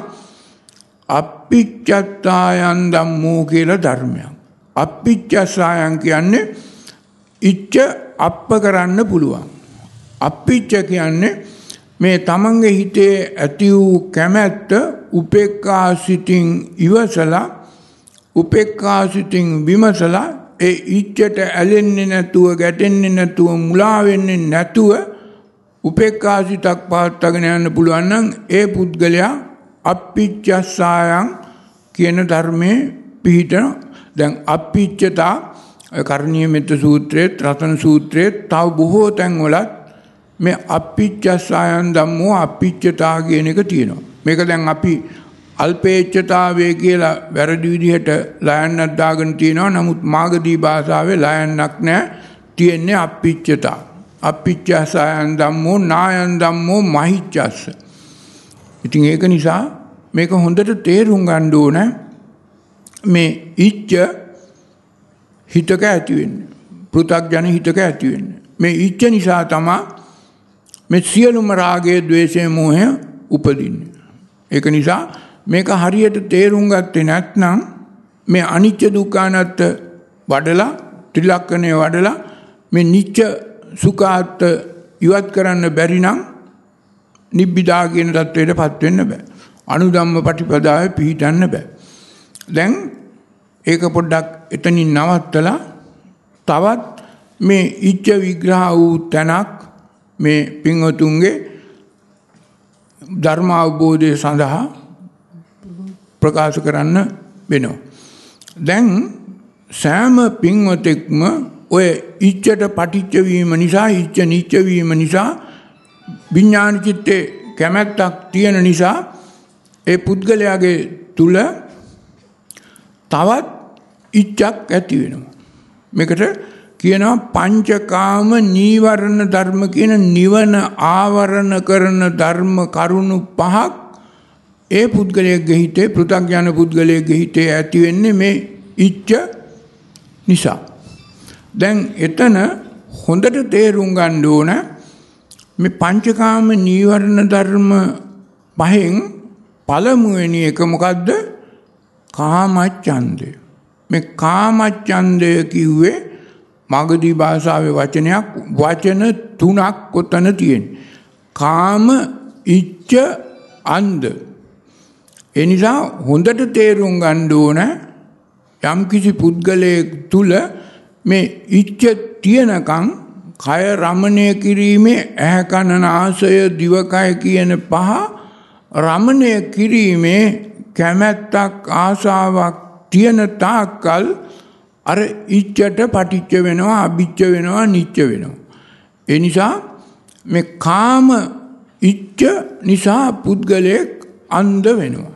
A: අප්පිච්චත්තායන් ධම්මෝ කියලා ධර්මයක්. අප්පිච්චසායන් කියන්නේ ඉච්ඡ අප්ප කරන්න පුළුවන්. අප්පිච්ච කියන්නේ මේ තමන්ගේ හිතේ ඇති වූ කැමැත්ත උපේක්ඛා සිතින් ඉවසලා උපේක්ඛා සිතින් විමසලා ඒ ඉච්ඡට ඇලෙන්නේ නැතුව ගැටෙන්නේ නැතුව මුලා වෙන්නේ නැතුව උපේක්ඛා සිතක් පවත්වාගෙන යන්න පුළුවන් නම් ඒ පුද්ගලයා අප්පිච්චසායන් කියන ධර්මයේ පිහිටන. දැන් අප්පිච්චතා කරණීය මෙත්ත සූත්‍රයේ රතන සූත්‍රයේ තව බොහෝ තැන්වලත් මේ අප්පිච්චසායන් ධම්මෝ අප්පිච්චතා කියන එක තියෙනවා. මේක දැන් අපි අල්පේච්ඡතාවය කියලා වැරදි විදිහට ලයන්නක් දාගෙන තියෙනවා. නමුත් මාගදී භාෂාවේ ලයන්නක් නැහැ. තියෙන්නේ අප්පිච්චතා. අප්පිච්චසායන් ධම්මෝ නායන් ධම්මෝ මහිච්ඡස්ස. ඉතින් ඒක නිසා මේක හොඳට තේරුම් ගන්න ඕන. මේ ඉච්ඡ හිතක ඇති වෙන්නේ. පෘථග්ජන හිතක ඇති වෙන්නේ. මේ ඉච්ඡ නිසා තමයි මේ සියලුම රාගය, ද්වේෂය, මෝහය උපදින්නේ. ඒක නිසා මේක හරියට තේරුම් ගත්තේ නැත්නම් මේ අනිච්ච දුක්ඛ අනාත්ත වඩලා ත්‍රිලක්ෂණය වඩලා මේ නිච්ච සුඛාත් ඉවත් කරන්න බැරි නම් නිබ්බිදා කියන தത്വයටපත් වෙන්න බෑ. අනුධම්ම පටිපදාවේ පිහිටන්න බෑ. දැන් ඒක පොඩ්ඩක් එතනින් නවත්තලා තවත් මේ ඉච්ඡ විග්‍රහ වූ තැනක් මේ පින්වතුන්ගේ ධර්ම අවබෝධය සඳහා ප්‍රකාශ කරන්න වෙනවා. දැන් සෑම පින්වතෙක්ම ඔය ඉච්ඡට පටිච්ච වීම නිසා ඉච්ඡ නිච්ච වීම නිසා විඥාන චිත්තේ කැමැත්තක් තියෙන නිසා ඒ පුද්ගලයාගේ තුල තවත් ඉච්ඡක් ඇති වෙනවා. මේකට කියනවා පංචකාම නීවරණ ධර්ම කියන නිවන ආවරණ කරන ධර්ම කරුණු පහක් ඒ පුද්ගලයාගේ හිතේ පෘථග්ජන පුද්ගලයාගේ හිතේ ඇති වෙන්නේ මේ ඉච්ඡ නිසා. දැන් එතන හොඳට තේරුම් ගන්න ඕන මේ පංචකාම නීවරණ ධර්ම පහෙන් පළමුවෙනි එක මොකද්ද? කාමච්ඡන්දය. මේ කාමච්ඡන්දය කිව්වේ මාගදී භාෂාවේ වචනයක්. වචන තුනක් කොතන තියෙන්නේ. කාම, ඉච්ඡ, අන්ධ. ඒ නිසා හොඳට තේරුම් ගන්න ඕන යම්කිසි පුද්ගලයෙක් තුල මේ ඉච්ඡ තියනකම් කය රමණය කිරීමේ ඇහැ කන නාසය දිවකය කියන පහ රමණය කිරීමේ කැමැත්තක් ආසාවක් තියෙන තාක්කල් අර ඉච්ඡට පටිච්ච වෙනවා අභිච්ච වෙනවා නිච්ච වෙනවා. ඒ නිසා මේ කාම ඉච්ඡ නිසා පුද්ගලයෙක් අන්ධ වෙනවා.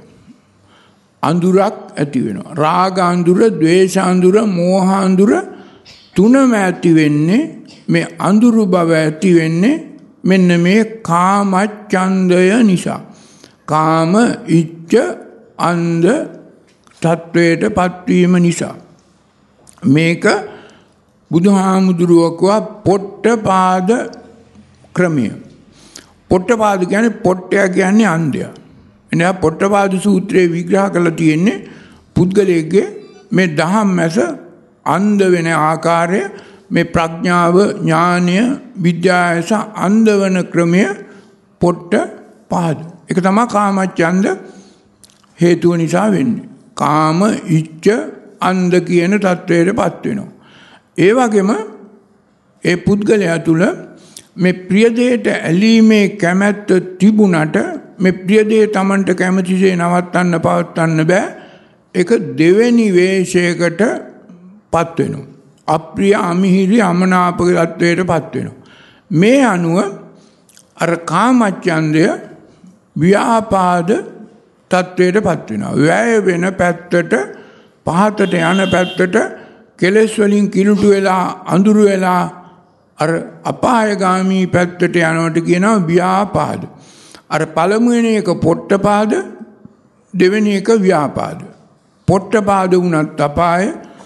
A: අඳුරක් ඇති වෙනවා. රාග අඳුර, ද්වේෂ අඳුර, මෝහ අඳුර තුනම ඇති වෙන්නේ මේ අඳුරු බව ඇති වෙන්නේ මෙන්න මේ කාමච්ඡන්දය නිසා. කාම ඉච්ඡ අන්ධ තත්වයට පත්වීම නිසා. මේක බුදුහාමුදුරුවෝ කව පොට්ටපාද ක්‍රමය. පොට්ටපාද කියන්නේ පොට්ටයා කියන්නේ අන්ධයා. එනවා පොට්ටපාද සූත්‍රයේ විග්‍රහ කරලා තියෙන්නේ පුද්ගලයේ මේ දහම් මැස අන්ධ වෙන ආකාරය, මේ ප්‍රඥාව ඥානය විද්‍යාවස අන්ධ වෙන ක්‍රමය පොට්ටපාද. ඒක තමයි කාමච්ඡන්ද හේතුව නිසා වෙන්නේ. කාම ඉච්ඡ අන්ධ කියන තත්වයටපත් වෙනවා. ඒ වගේම ඒ පුද්ගලයා තුල මේ ප්‍රිය දෙයට ඇලීමේ කැමැත්ත තිබුණට මේ ප්‍රිය දේ Tamanට කැමැතිසේ නවත්තන්න පවත්වන්න බෑ. ඒක දෙවෙනි වේශයකට පත් වෙනවා. අප්‍රිය අමිහිරි අමනාප තත්වයටපත් වෙනවා. මේ අනුව අර කාමච්ඡන්දය ව්‍යාපාද තත්වයටපත් වෙනවා. වැය වෙන පැත්තට පහතට යන පැත්තට කෙලෙස් වලින් කිලුටු වෙලා අඳුරු වෙලා අර අපායගාමී පැත්තට යනවට කියනවා ව්‍යාපාද. අර පළමුවෙනි එක පොට්ටපාද, දෙවෙනි එක ව්‍යාපාද. පොට්ටපාද වුණත් අපාය,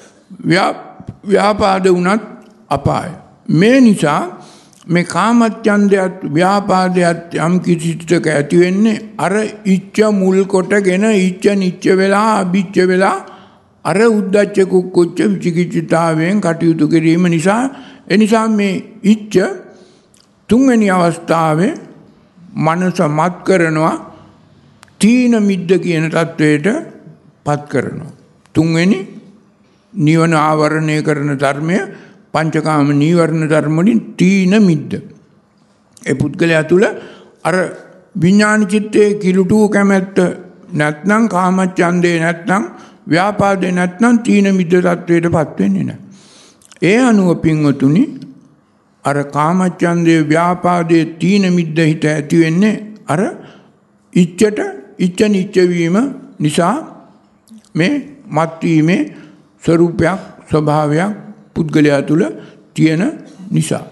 A: ව්‍යාපාද වුණත් අපාය. මේ නිසා මේ කාමච්ඡන්දයත් ව්‍යාපාදයත් යම් කිසිතක ඇති වෙන්නේ අර ඉච්ඡ මුල් කොටගෙන ඉච්ඡ නිච්ච වෙලා අභිච්ඡ වෙලා අර උද්ධච්ච කුක්කුච්ච විචිකිච්ඡතාවයෙන් කටයුතු කිරීම නිසා. ඒ නිසා මේ ඉච්ඡ තුන්වෙනි අවස්ථාවේ මනස මත් කරනවා, තීන මිද්ද කියන තත්වයට පත් කරනවා. තුන්වෙනි නිවන ආවරණය කරන ධර්මය පංචකාම නීවරණ ධර්ම වලින් තීන මිද්ද. ඒ පුද්ගලයා තුල අර විඥාන චිත්තයේ කිලුටු කැමැත්ත නැත්නම් කාමච්ඡන්දේ නැත්නම් ව්‍යාපාදේ නැත්නම් තීන මිද්ද තත්වයටපත් වෙන්නේ නැහැ. ඒ අනුව පින්වතුනි අර කාමච්ඡන්දේ ව්‍යාපාදේ තීන මිද්ද හිත ඇති වෙන්නේ අර ඉච්ඡට ඉච්ඡ නිච්ච වීම නිසා, මේ මත් වීමේ ස්වરૂපයක් ස්වභාවයක් පුද්ගලයා තුල තියෙන නිසා.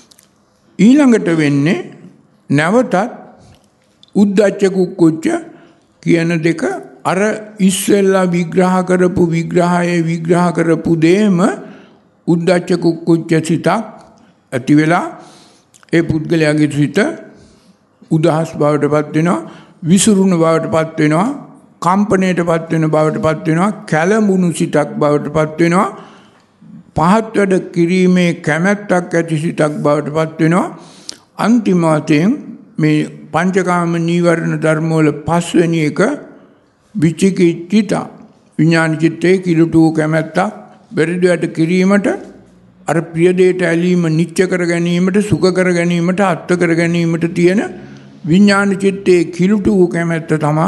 A: ඊළඟට වෙන්නේ නැවතත් උද්ධච්ච කුක්කුච්ච කියන දෙක අර ඉස්සෙල්ලා විග්‍රහ කරපු විග්‍රහයේ විග්‍රහ කරපු දෙයම උද්ධච්ච කුක්කුච්ච සිතක් ඇති වෙලා ඒ පුද්ගලයාගේ සිත උදාහස් බවටපත් වෙනවා, විසුරුණු බවටපත් වෙනවා, කම්පණයටපත් වෙන බවටපත් වෙනවා, කැළඹුණු සිතක් බවටපත් වෙනවා, පහත් වැඩ කිරීමේ කැමැත්තක් ඇති සිතක් බවටපත් වෙනවා. අන්තිම වශයෙන් මේ පංචකාම නීවරණ ධර්ම වල පස්වෙනි එක විචිකිච්ඡිතා. විඥාන චිත්තේ කිලුටු කැමැත්ත බෙරදුවට කිරීමට අර ප්‍රිය දේට ඇලීම නිච්ච කර ගැනීමට සුඛ කර ගැනීමට අත්ත කර ගැනීමට තියෙන විඥාන චිත්තේ කිලුටු කැමැත්ත තමයි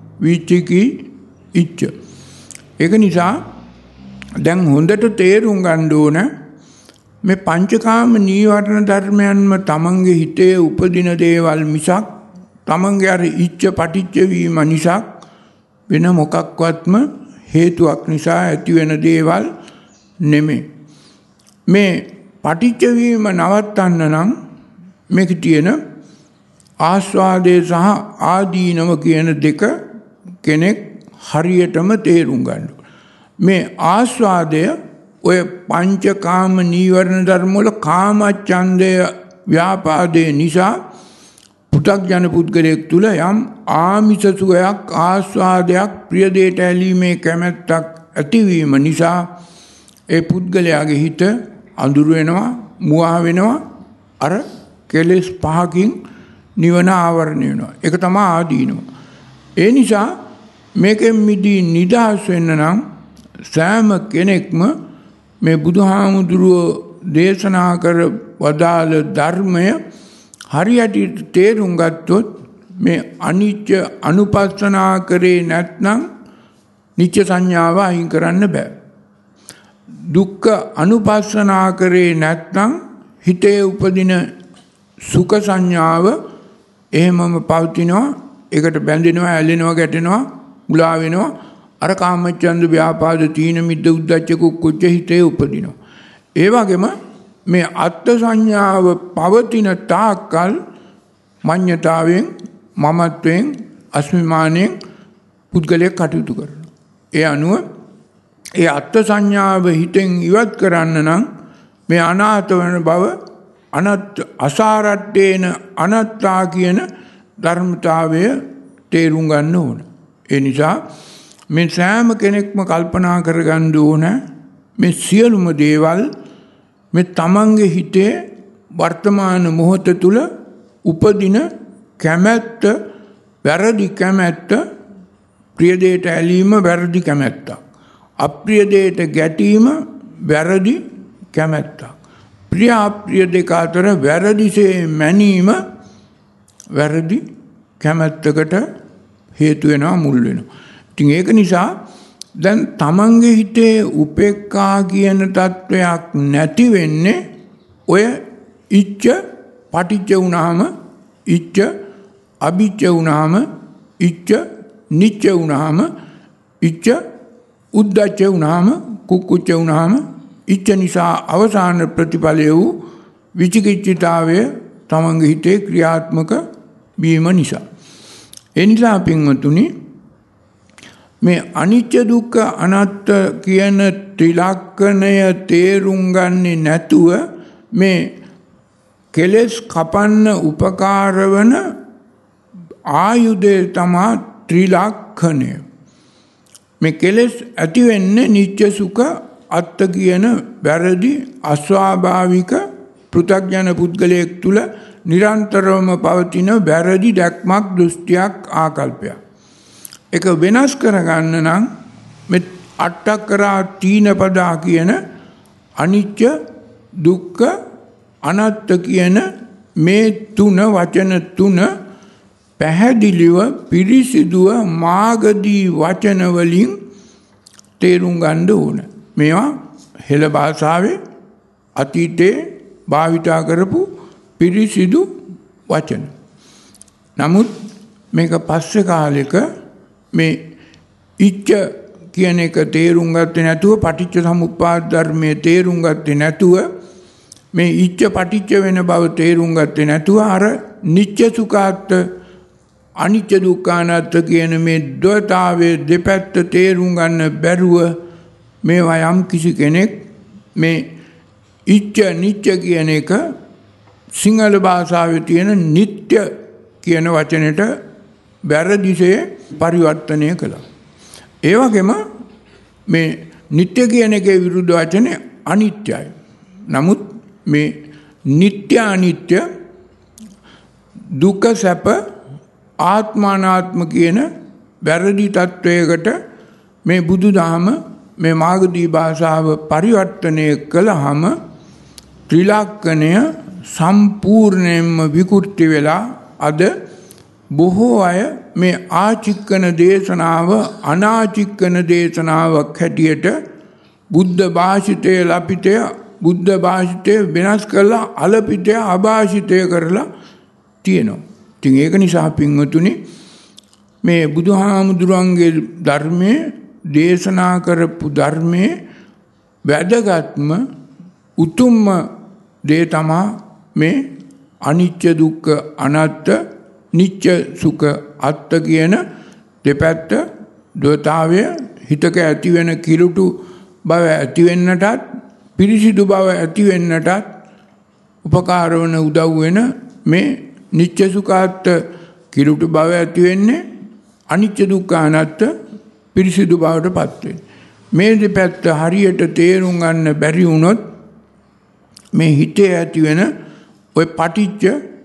A: විචිකිච්ඡ. ඒක නිසා දැන් හොඳට තේරුම් ගන්න ඕන මේ පංචකාම නීවරණ ධර්මයන්ම තමන්ගේ හිතේ උපදින දේවල් මිසක් තමන්ගේ අර ඉච්ඡ පටිච්ච වීම නිසා වෙන මොකක්වත්ම හේතුවක් නිසා ඇති වෙන දේවල් නෙමෙයි. මේ පටිච්ච වීම නවත්තන්න නම් මේක තියෙන ආස්වාදයේ සහ ආදීනව කියන දෙක කෙනෙක් හරියටම තේරුම් ගන්න. මේ ආස්වාදය ඔය පංචකාම නීවරණ ධර්ම වල කාමච්ඡන්දය ව්‍යාපාදේ නිසා පු탁ජන පුද්ගලයෙක් තුල යම් ආමිෂ සුඛයක් ආස්වාදයක් ප්‍රිය දේට ඇලීමේ කැමැත්තක් ඇතිවීම නිසා ඒ පුද්ගලයාගේ හිත අඳුර වෙනවා මුවා වෙනවා අර කෙලෙස් පහකින් නිවන ආවරණය වෙනවා. ඒක තමයි ආදීනව. ඒ නිසා මේකෙන් මිදී නිදහස් වෙන්න නම් සෑම කෙනෙක්ම මේ බුදුහාමුදුරුවෝ දේශනා කර වදාළ ධර්මය හරියට තේරුම් ගත්තොත් මේ අනිච්ච අනුපස්සනා කරේ නැත්නම් නිච්ච සංඥාව අයින් කරන්න බෑ. දුක්ඛ අනුපස්සනා කරේ නැත්නම් හිතේ උපදින සුඛ සංඥාව එහෙමම පවතිනවා. ඒකට බැඳෙනවා, ඇලෙනවා, ගැටෙනවා, මුලා වෙනවා. අර කාමච්ඡන්ද ව්‍යාපාද තීන මිද්ද උද්ධච්ච කුක්කුච්ච හිතේ උපදිනවා. ඒ වගේම මේ අත්ත් සංඥාව පවතින තාක්කල් මඤ්ඤතාවෙන් මමත්වෙන් අස්මිමානෙන් පුද්ගලයෙක් කටයුතු කරනවා. ඒ අනුව ඒ අත්ත් සංඥාව හිතෙන් ඉවත් කරන්න නම් මේ අනාත්ම වෙන බව අනත් අසාරට්ඨේන අනත්තා කියන ධර්මතාවය තේරුම් ගන්න ඕන. ඒ නිසා මේ සෑම කෙනෙක්ම කල්පනා කරගන්න ඕන මේ සියලුම දේවල් මේ තමන්ගේ හිතේ වර්තමාන මොහොත තුල උපදින කැමැත්ත වැරදි කැමැත්ත ප්‍රිය දේට ඇලීම වැරදි කැමැත්තක් අප්‍රිය දේට ගැටීම වැරදි කැමැත්තක් ප්‍රිය අප්‍රිය දෙක අතර වැරදිසේ මැනීම වැරදි කැමැත්තකට හේතු වෙනවා මුල් වෙනවා. ඉතින් ඒක නිසා දැන් තමන්ගේ හිතේ උපේක්ඛා කියන තත්වයක් නැති වෙන්නේ ඔය ඉච්ඡ පටිච්ච වුණාම ඉච්ඡ අභිච්ඡ වුණාම ඉච්ඡ නිච්ච වුණාම ඉච්ඡ උද්ධච්ච වුණාම කුක්කුච්ච වුණාම ඉච්ඡ නිසා අවසාන ප්‍රතිඵලය වූ විචිකිච්ඡිතාවය තමන්ගේ හිතේ ක්‍රියාත්මක වීම නිසා. ඒ නිසා පින්වතුනි මේ අනිත්‍ය දුක්ඛ අනාත්ත කියන ත්‍රිලක්ෂණය තේරුම් ගන්නේ නැතුව මේ කෙලෙස් කපන්න උපකාර වන ආයුධය තමයි ත්‍රිලක්ෂණය. මේ කෙලෙස් ඇති වෙන්නේ නිත්‍ය සුඛ අත්ත කියන වැරදි අස්වාභාවික පෘථග්ජන පුද්ගලයෙක් තුල නිරන්තරවම පවතින වැරදි දැක්මක් දෘෂ්ටියක් ආකල්පයක්. ඒක වෙනස් කරගන්න නම් මේ අට්ඨකරා තීනපදා කියන අනිත්‍ය දුක්ඛ අනාත්ත කියන මේ තුන වචන තුන පැහැදිලිව පිරිසිදුව මාගදී වචන වලින් තේරුම් ගන්න ඕන. මේවා හෙළ භාෂාවේ අතීතේ භාවිතා කරපු පිරිසිදු වචන. නමුත් මේක පස්සේ කාලෙක මේ ඉච්ඡ කියන එක තේරුම් ගත්තේ නැතුව පටිච්ච සමුප්පාද ධර්මයේ තේරුම් ගත්තේ නැතුව මේ ඉච්ඡ පටිච්ච වෙන බව තේරුම් ගත්තේ නැතුව අර නිච්ච සුඛාත් අනිත්‍ය දුක්ඛානාත් කියන මේ ද්වෛතාවයේ දෙපැත්ත තේරුම් ගන්න බැරුව මේවා යම් කිසි කෙනෙක් මේ ඉච්ඡ නිච්ච කියන එක සිංහල භාෂාවේ තියෙන නිත්‍ය කියන වචනෙට වැරදිසේ පරිවර්තනය කළා. ඒ වගේම මේ නිත්‍ය කියන එකේ විරුද්ධ වචනේ අනිත්‍යයි. නමුත් මේ නිත්‍ය අනිත්‍ය දුක සැප ආත්මානාත්ම කියන වැරදි තත්වයකට මේ බුදුදහම මේ මාගදී භාෂාව පරිවර්තනය කළාම ත්‍රිලක්ෂණය සම්පූර්ණයෙන්ම විකෘති වෙලා අද බොහෝ අය මේ ආචික්කන දේශනාව අනාචික්කන දේශනාවක් හැටියට බුද්ධ භාෂිතය ලපිතය බුද්ධ භාෂිතය වෙනස් කරලා අලපිතය අභාෂිතය කරලා තියෙනවා. ඉතින් ඒක නිසා පින්වතුනි මේ බුදුහාමුදුරන්ගේ ධර්මයේ දේශනා කරපු ධර්මයේ වැදගත්ම උතුම්ම දේ තමයි මේ අනිත්‍ය දුක්ඛ අනාත්ත නිත්‍ය සුඛ අත්ත කියන දෙපැත්ත ද්වතාවය හිතක ඇති වෙන කිලුටු බව ඇති වෙන්නටත් පිරිසිදු බව ඇති වෙන්නටත් උපකාර වන උදව් වෙන මේ නිත්‍ය සුඛාත්ත කිලුටු බව ඇති වෙන්නේ අනිත්‍ය දුක්ඛ අනාත්ත පිරිසිදු බවට පත් වෙන්නේ. මේ දෙපැත්ත හරියට තේරුම් ගන්න බැරි වුණොත් මේ හිතේ ඇති වෙන ওই පටිච්ච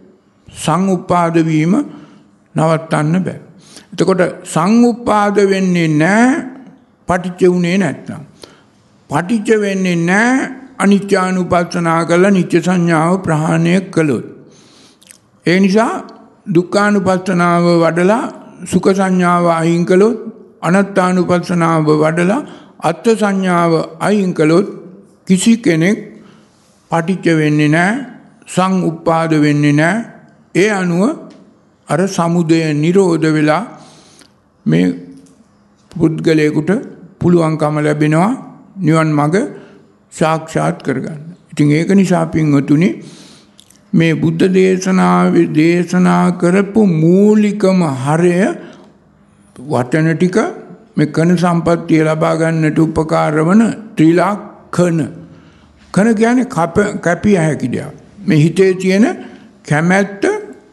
A: සංඋපාද වීම නවත්තන්න බෑ. එතකොට සංඋපාද වෙන්නේ නැහැ පටිච්ච උනේ නැත්නම්. පටිච්ච වෙන්නේ නැහැ අනිත්‍යානුපස්සනා කරලා නිත්‍ය සංඥාව ප්‍රහාණය කළොත්. ඒ නිසා දුක්ඛානුපස්සනාව වඩලා සුඛ සංඥාව අයින් කළොත් අනාත්මානුපස්සනාව වඩලා අත්ථ සංඥාව අයින් කළොත් කිසි කෙනෙක් පටිච්ච වෙන්නේ නැහැ සංඋපාද වෙන්නේ නැහැ. ඒ අනුව අර සමුදය නිරෝධ වෙලා මේ පුද්ගලයාට පුළුවන්කම ලැබෙනවා නිවන් මඟ සාක්ෂාත් කරගන්න. ඉතින් ඒක නිසා පින්වතුනි මේ බුද්ධ දේශනාවේ දේශනා කරපු මූලිකම හරය වචන ටික මේ කන සම්පත්තිය ලබා ගන්නට උපකාර වන ත්‍රිලක්ෂණ. කන කියන්නේ කැපිය හැකි දෙයක්. මේ හිතේ තියෙන කැමැත්ත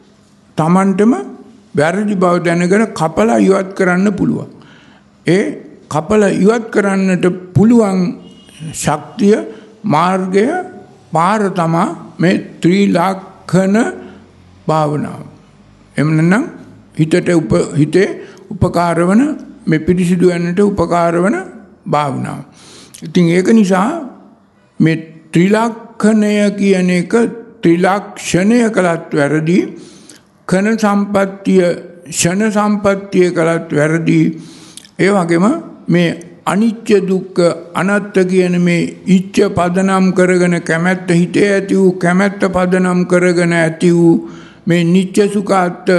A: Tamanටම වැරදි බව දැනගෙන කපලා ඉවත් කරන්න පුළුවන්. ඒ කපලා ඉවත් කරන්නට පුළුවන් ශක්තිය මාර්ගය පාර තමයි මේ ත්‍රිලක්ෂණ භාවනාව. එමනම් හිතට උප හිතේ උපකාර වන මේ පිරිසිදු වෙන්නට උපකාර වන භාවනාව. ඉතින් ඒක නිසා මේ ත්‍රිලක්ෂණය කියන එක ත්‍රිලක්ෂණය කළත් වැරදි, කන සම්පත්තිය ෂණ සම්පත්තිය කළත් වැරදි. ඒ වගේම මේ අනිත්‍ය දුක්ඛ අනාත්ත කියන මේ ඉච්ඡ පදනම් කරගෙන කැමැත්ත හිතේ ඇති වූ කැමැත්ත පදනම් කරගෙන ඇති වූ මේ නිත්‍ය සුඛාත්ත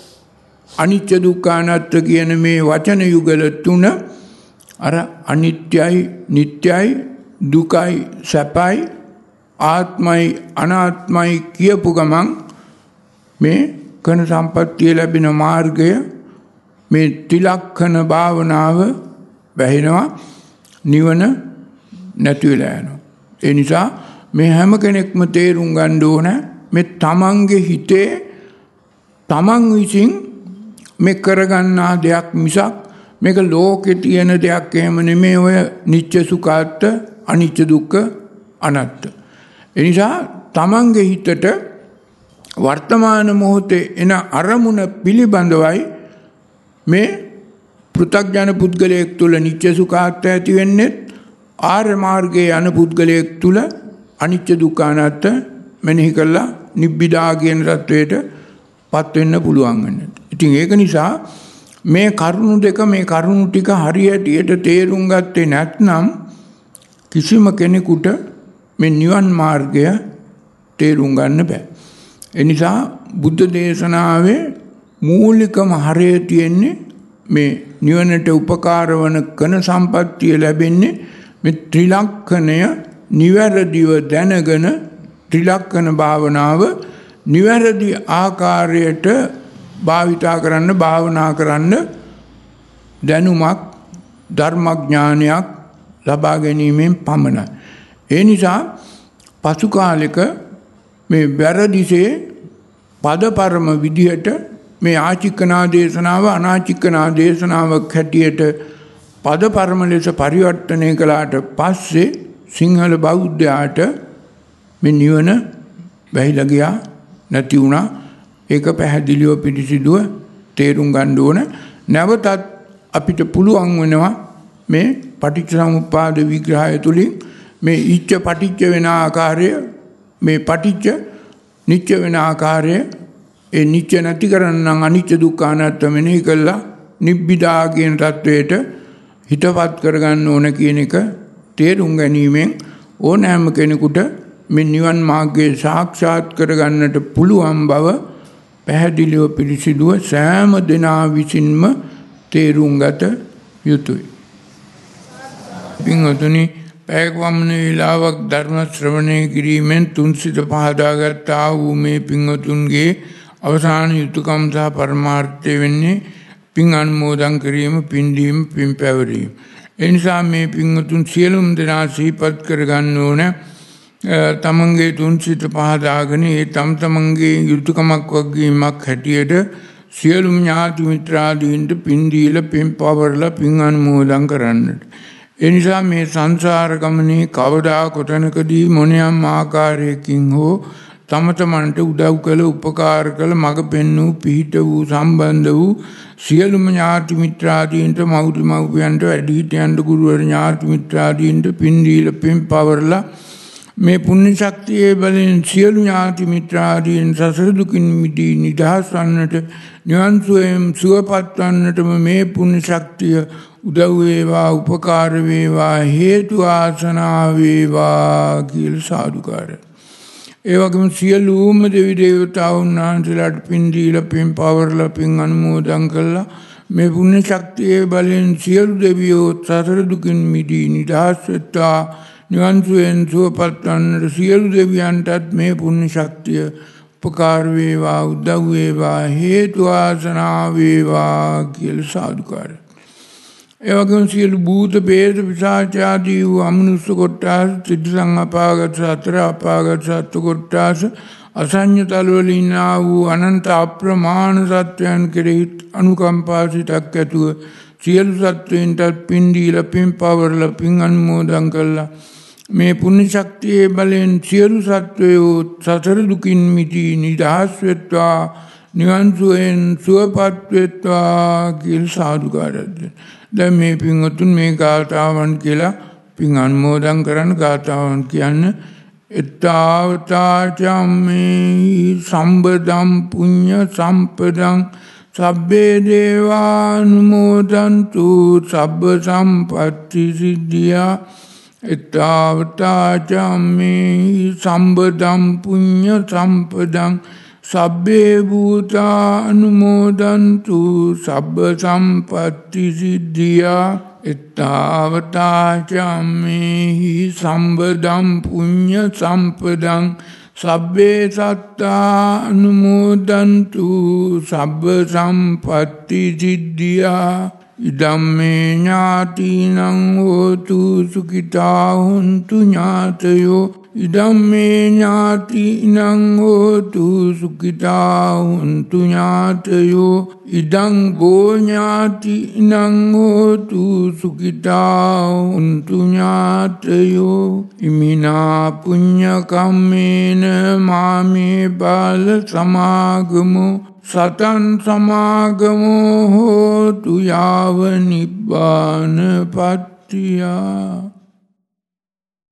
A: අනිත්‍ය දුක්ඛ අනාත්ත කියන මේ වචන යුගල තුන අර අනිත්‍යයි නිට්ටයයි දුකයි සැපයි ආත්මයි අනාත්මයි කියපු ගමන් මේ කන සම්පත්තිය ලැබෙන මාර්ගය මේ ත්‍රිලක්ෂණ භාවනාව වැහෙනවා නිවන නැති වෙලා යනවා. ඒ නිසා මේ හැම කෙනෙක්ම තේරුම් ගන්න ඕන මේ තමන්ගේ හිතේ තමන් විසින් මේ කරගන්නා දෙයක් මිසක් මේක ලෝකේ තියෙන දෙයක් එහෙම නෙමෙයි. ඔය නිත්‍ය සුඛාත්ත අනිත්‍ය දුක්ඛ අනාත්ත. ඒ නිසා තමන්ගේ හිතට වර්තමාන මොහොතේ එන අරමුණ පිළිබඳවයි මේ පෘථග්ජන පුද්ගලයෙක් තුළ නිත්‍ය සුඛාත්ත ඇති වෙන්නේ, ආර්ය මාර්ගයේ යන පුද්ගලයෙක් තුළ අනිත්‍ය දුක්ඛ අනාත්ත මෙනෙහි කළා නිබ්බිදා කියන தത്വයට පත් වෙන්න පුළුවන් වෙන්නේ. ඉතින් ඒක නිසා මේ කරුණු දෙක මේ කරුණු ටික හරියට තේරුම් ගත්තේ නැත්නම් කිසිම කෙනෙකුට මේ නිවන් මාර්ගය තේරුම් ගන්න බෑ. ඒ නිසා බුද්ධ දේශනාවේ මූලිකම හරය තියෙන්නේ මේ නිවනට උපකාර වන කන සම්පත්තිය ලැබෙන්නේ මේ ත්‍රිලක්ෂණය නිවැරදිව දැනගෙන ත්‍රිලක්ෂණ භාවනාව නිවැරදි ආකාරයට භාවිතා කරන්න භාවනා කරන්න දැනුමක් ධර්මඥානයක් ලබා ගැනීමෙන් පමණයි. ඒ නිසා පසු කාලෙක මේ වැරදිසේ පදපරම විදිහට මේ ආචික්කනා දේශනාව අනාචික්කනා දේශනාවක් හැටියට පදපරම ලෙස පරිවර්තනය කළාට පස්සේ සිංහල බෞද්ධයාට මේ නිවන වැහිලා ගියා නැති වුණා. ඒක පැහැදිලිව පිළිසිදුව තේරුම් ගන්න ඕන. නැවතත් අපිට පුළුවන් වෙනවා මේ පටිච්චසමුප්පාද විග්‍රහය තුලින් මේ ඉච්ඡ පටිච්ච වෙන ආකාරය, මේ පටිච්ච නිච්ච වෙන ආකාරය, ඒ නිච්ච නැති කරන්න අනිච්ච දුක්ඛ අනාත්ම මෙනෙහි කළා නිබ්බිදා කියන தത്വයට හිතපත් කරගන්න ඕන කියන එක තේරුම් ගැනීමෙන් ඕනෑම කෙනෙකුට මේ නිවන් මාර්ගය සාක්ෂාත් කරගන්නට පුළුවන් බව පැහැදිලිව පිළිසිදුව සෑම දෙනා විසින්ම තේරුම් ගත යුතුයි. පින්වතුනි, පැයක් වමන වේලාවක් ධර්ම ශ්‍රවණය කිරීමෙන් තුන්සිත පහදාගත්තා වූ මේ පින්වතුන්ගේ අවසාන යුතුයකම් සහ පරමාර්ථය වෙන්නේ පින් අනුමෝදන් කිරීම, පින් දීම, පින් පැවරීම. ඒ නිසා මේ පින්වතුන් සියලුම දෙනා සිහිපත් කරගන්න ඕන තමන්ගේ තුන්සිත පහදාගෙන ඒ තම තමන්ගේ යුතුයකමක් වගේමක් හැටියට සියලුම ඥාති මිත්‍රාදීන්ට පින් දීලා පින් පවරලා පින් අනුමෝදන් කරන්නට. ඒ නිසා මේ සංසාර ගමනේ කවදා කොතනකදී මොනියම් ආකාරයකින් හෝ තම තමන්ට උදව් කළ, උපකාර කළ, මඟ පෙන්වූ, පිහිට වූ, සම්බන්ධ වූ සියලුම ඥාති මිත්‍රාදීන්ට, මව්දි මව්පියන්ට, වැඩිහිටියන්ට, ගුරුවර ඥාති මිත්‍රාදීන්ට පින් දීලා පින් පවරලා මේ පුණ්‍ය ශක්තියේ බලෙන් සියලු ඥාති මිත්‍රාදීන් සසර දුකින් මිදී නිදහස් වන්නට, නිවන් සුවයෙන් සුවපත් වන්නටම මේ පුණ්‍ය ශක්තිය උදව් වේවා, උපකාර වේවා, හේතු ආසනා වේවා කියලා සාදුකාරය. ඒ වගේම සියලුම දෙවි දේවතාවුන් වහන්සේලාට පින් දීලා පින් පවරලා පින් අනුමෝදන් කළා මේ පුණ්‍ය ශක්තියේ බලෙන් සියලු දෙවියෝ සසර දුකින් මිදී නිදහස් වෙත්වා, නිවන් සුවයෙන් සුවපත් වන්නට සියලු දෙවියන්ටත් මේ පුණ්‍ය ශක්තිය උපකාර වේවා, උදව් වේවා, හේතු ආසනා වේවා කියලා සාදුකාරය. ඒ වගේම සියලු භූත, ප්‍රේත, පිශාච ආදී වූ අමනුෂ්‍ය කොට්ටාස, තිරිසන් අපාගත, සතර අපාගත සත්ත්ව කොට්ටාස, අසඤ්ඤ තලවල ඉන්නා වූ අනන්ත අප්‍රමාණ සත්වයන් කෙරෙහි අනුකම්පා සිතක් ඇතුව සියලු සත්වයන්ට පින් දීලා පින් පවරලා පින් අනුමෝදන් කළා මේ පුණ්‍ය ශක්තියේ බලෙන් සියලු සත්වයෝ සතර දුකින් මිදී නිදහස් වෙත්වා, නිවන් සුවයෙන් සුවපත් වෙත්වා කියලා සාදුකාරයක් දෙන්න. දැන් මේ පින්වතුන් මේ ගාථාවන් කියලා පින් අනුමෝදන් කරන ගාථාවන් කියන්නේ එත්තාවතා චම්මේ සම්බදම් පුඤ්ඤ සම්පදං සබ්බේ දේවානුමෝදන්තු සබ්බ සම්පත්ති සිද්ධියා. එත්තාවතා චම්මේ සම්බදම් පුඤ්ඤ සම්පදං සබ්බේ භූතානුමෝදන්තු සබ්බ සම්පත්ති සිද්ධියා. එත්තාවතා චම්මේහි සම්බදම් පුඤ්ඤ සම්පදං සබ්බේ සත්තානුමෝදන්තු සබ්බ සම්පත්ති සිද්ධියා. ඉදම්මේ ඥාතිනං හෝතු සුඛිතා හොන්තු ඥාතයෝ. ඉදම්මේ ඥාතිනං හෝතු සුඛිතා හොන්තු ඥාතයෝ. ඉදං ගෝ ඥාතිනං හෝතු සුඛිතා හොන්තු ඥාතයෝ. ඉමිනා පුඤ්ඤ කම්මේන මාමේ බාල සමාගමෝ සතං සමාගමෝ හෝතු යාව නිබ්බාන පත්තියා.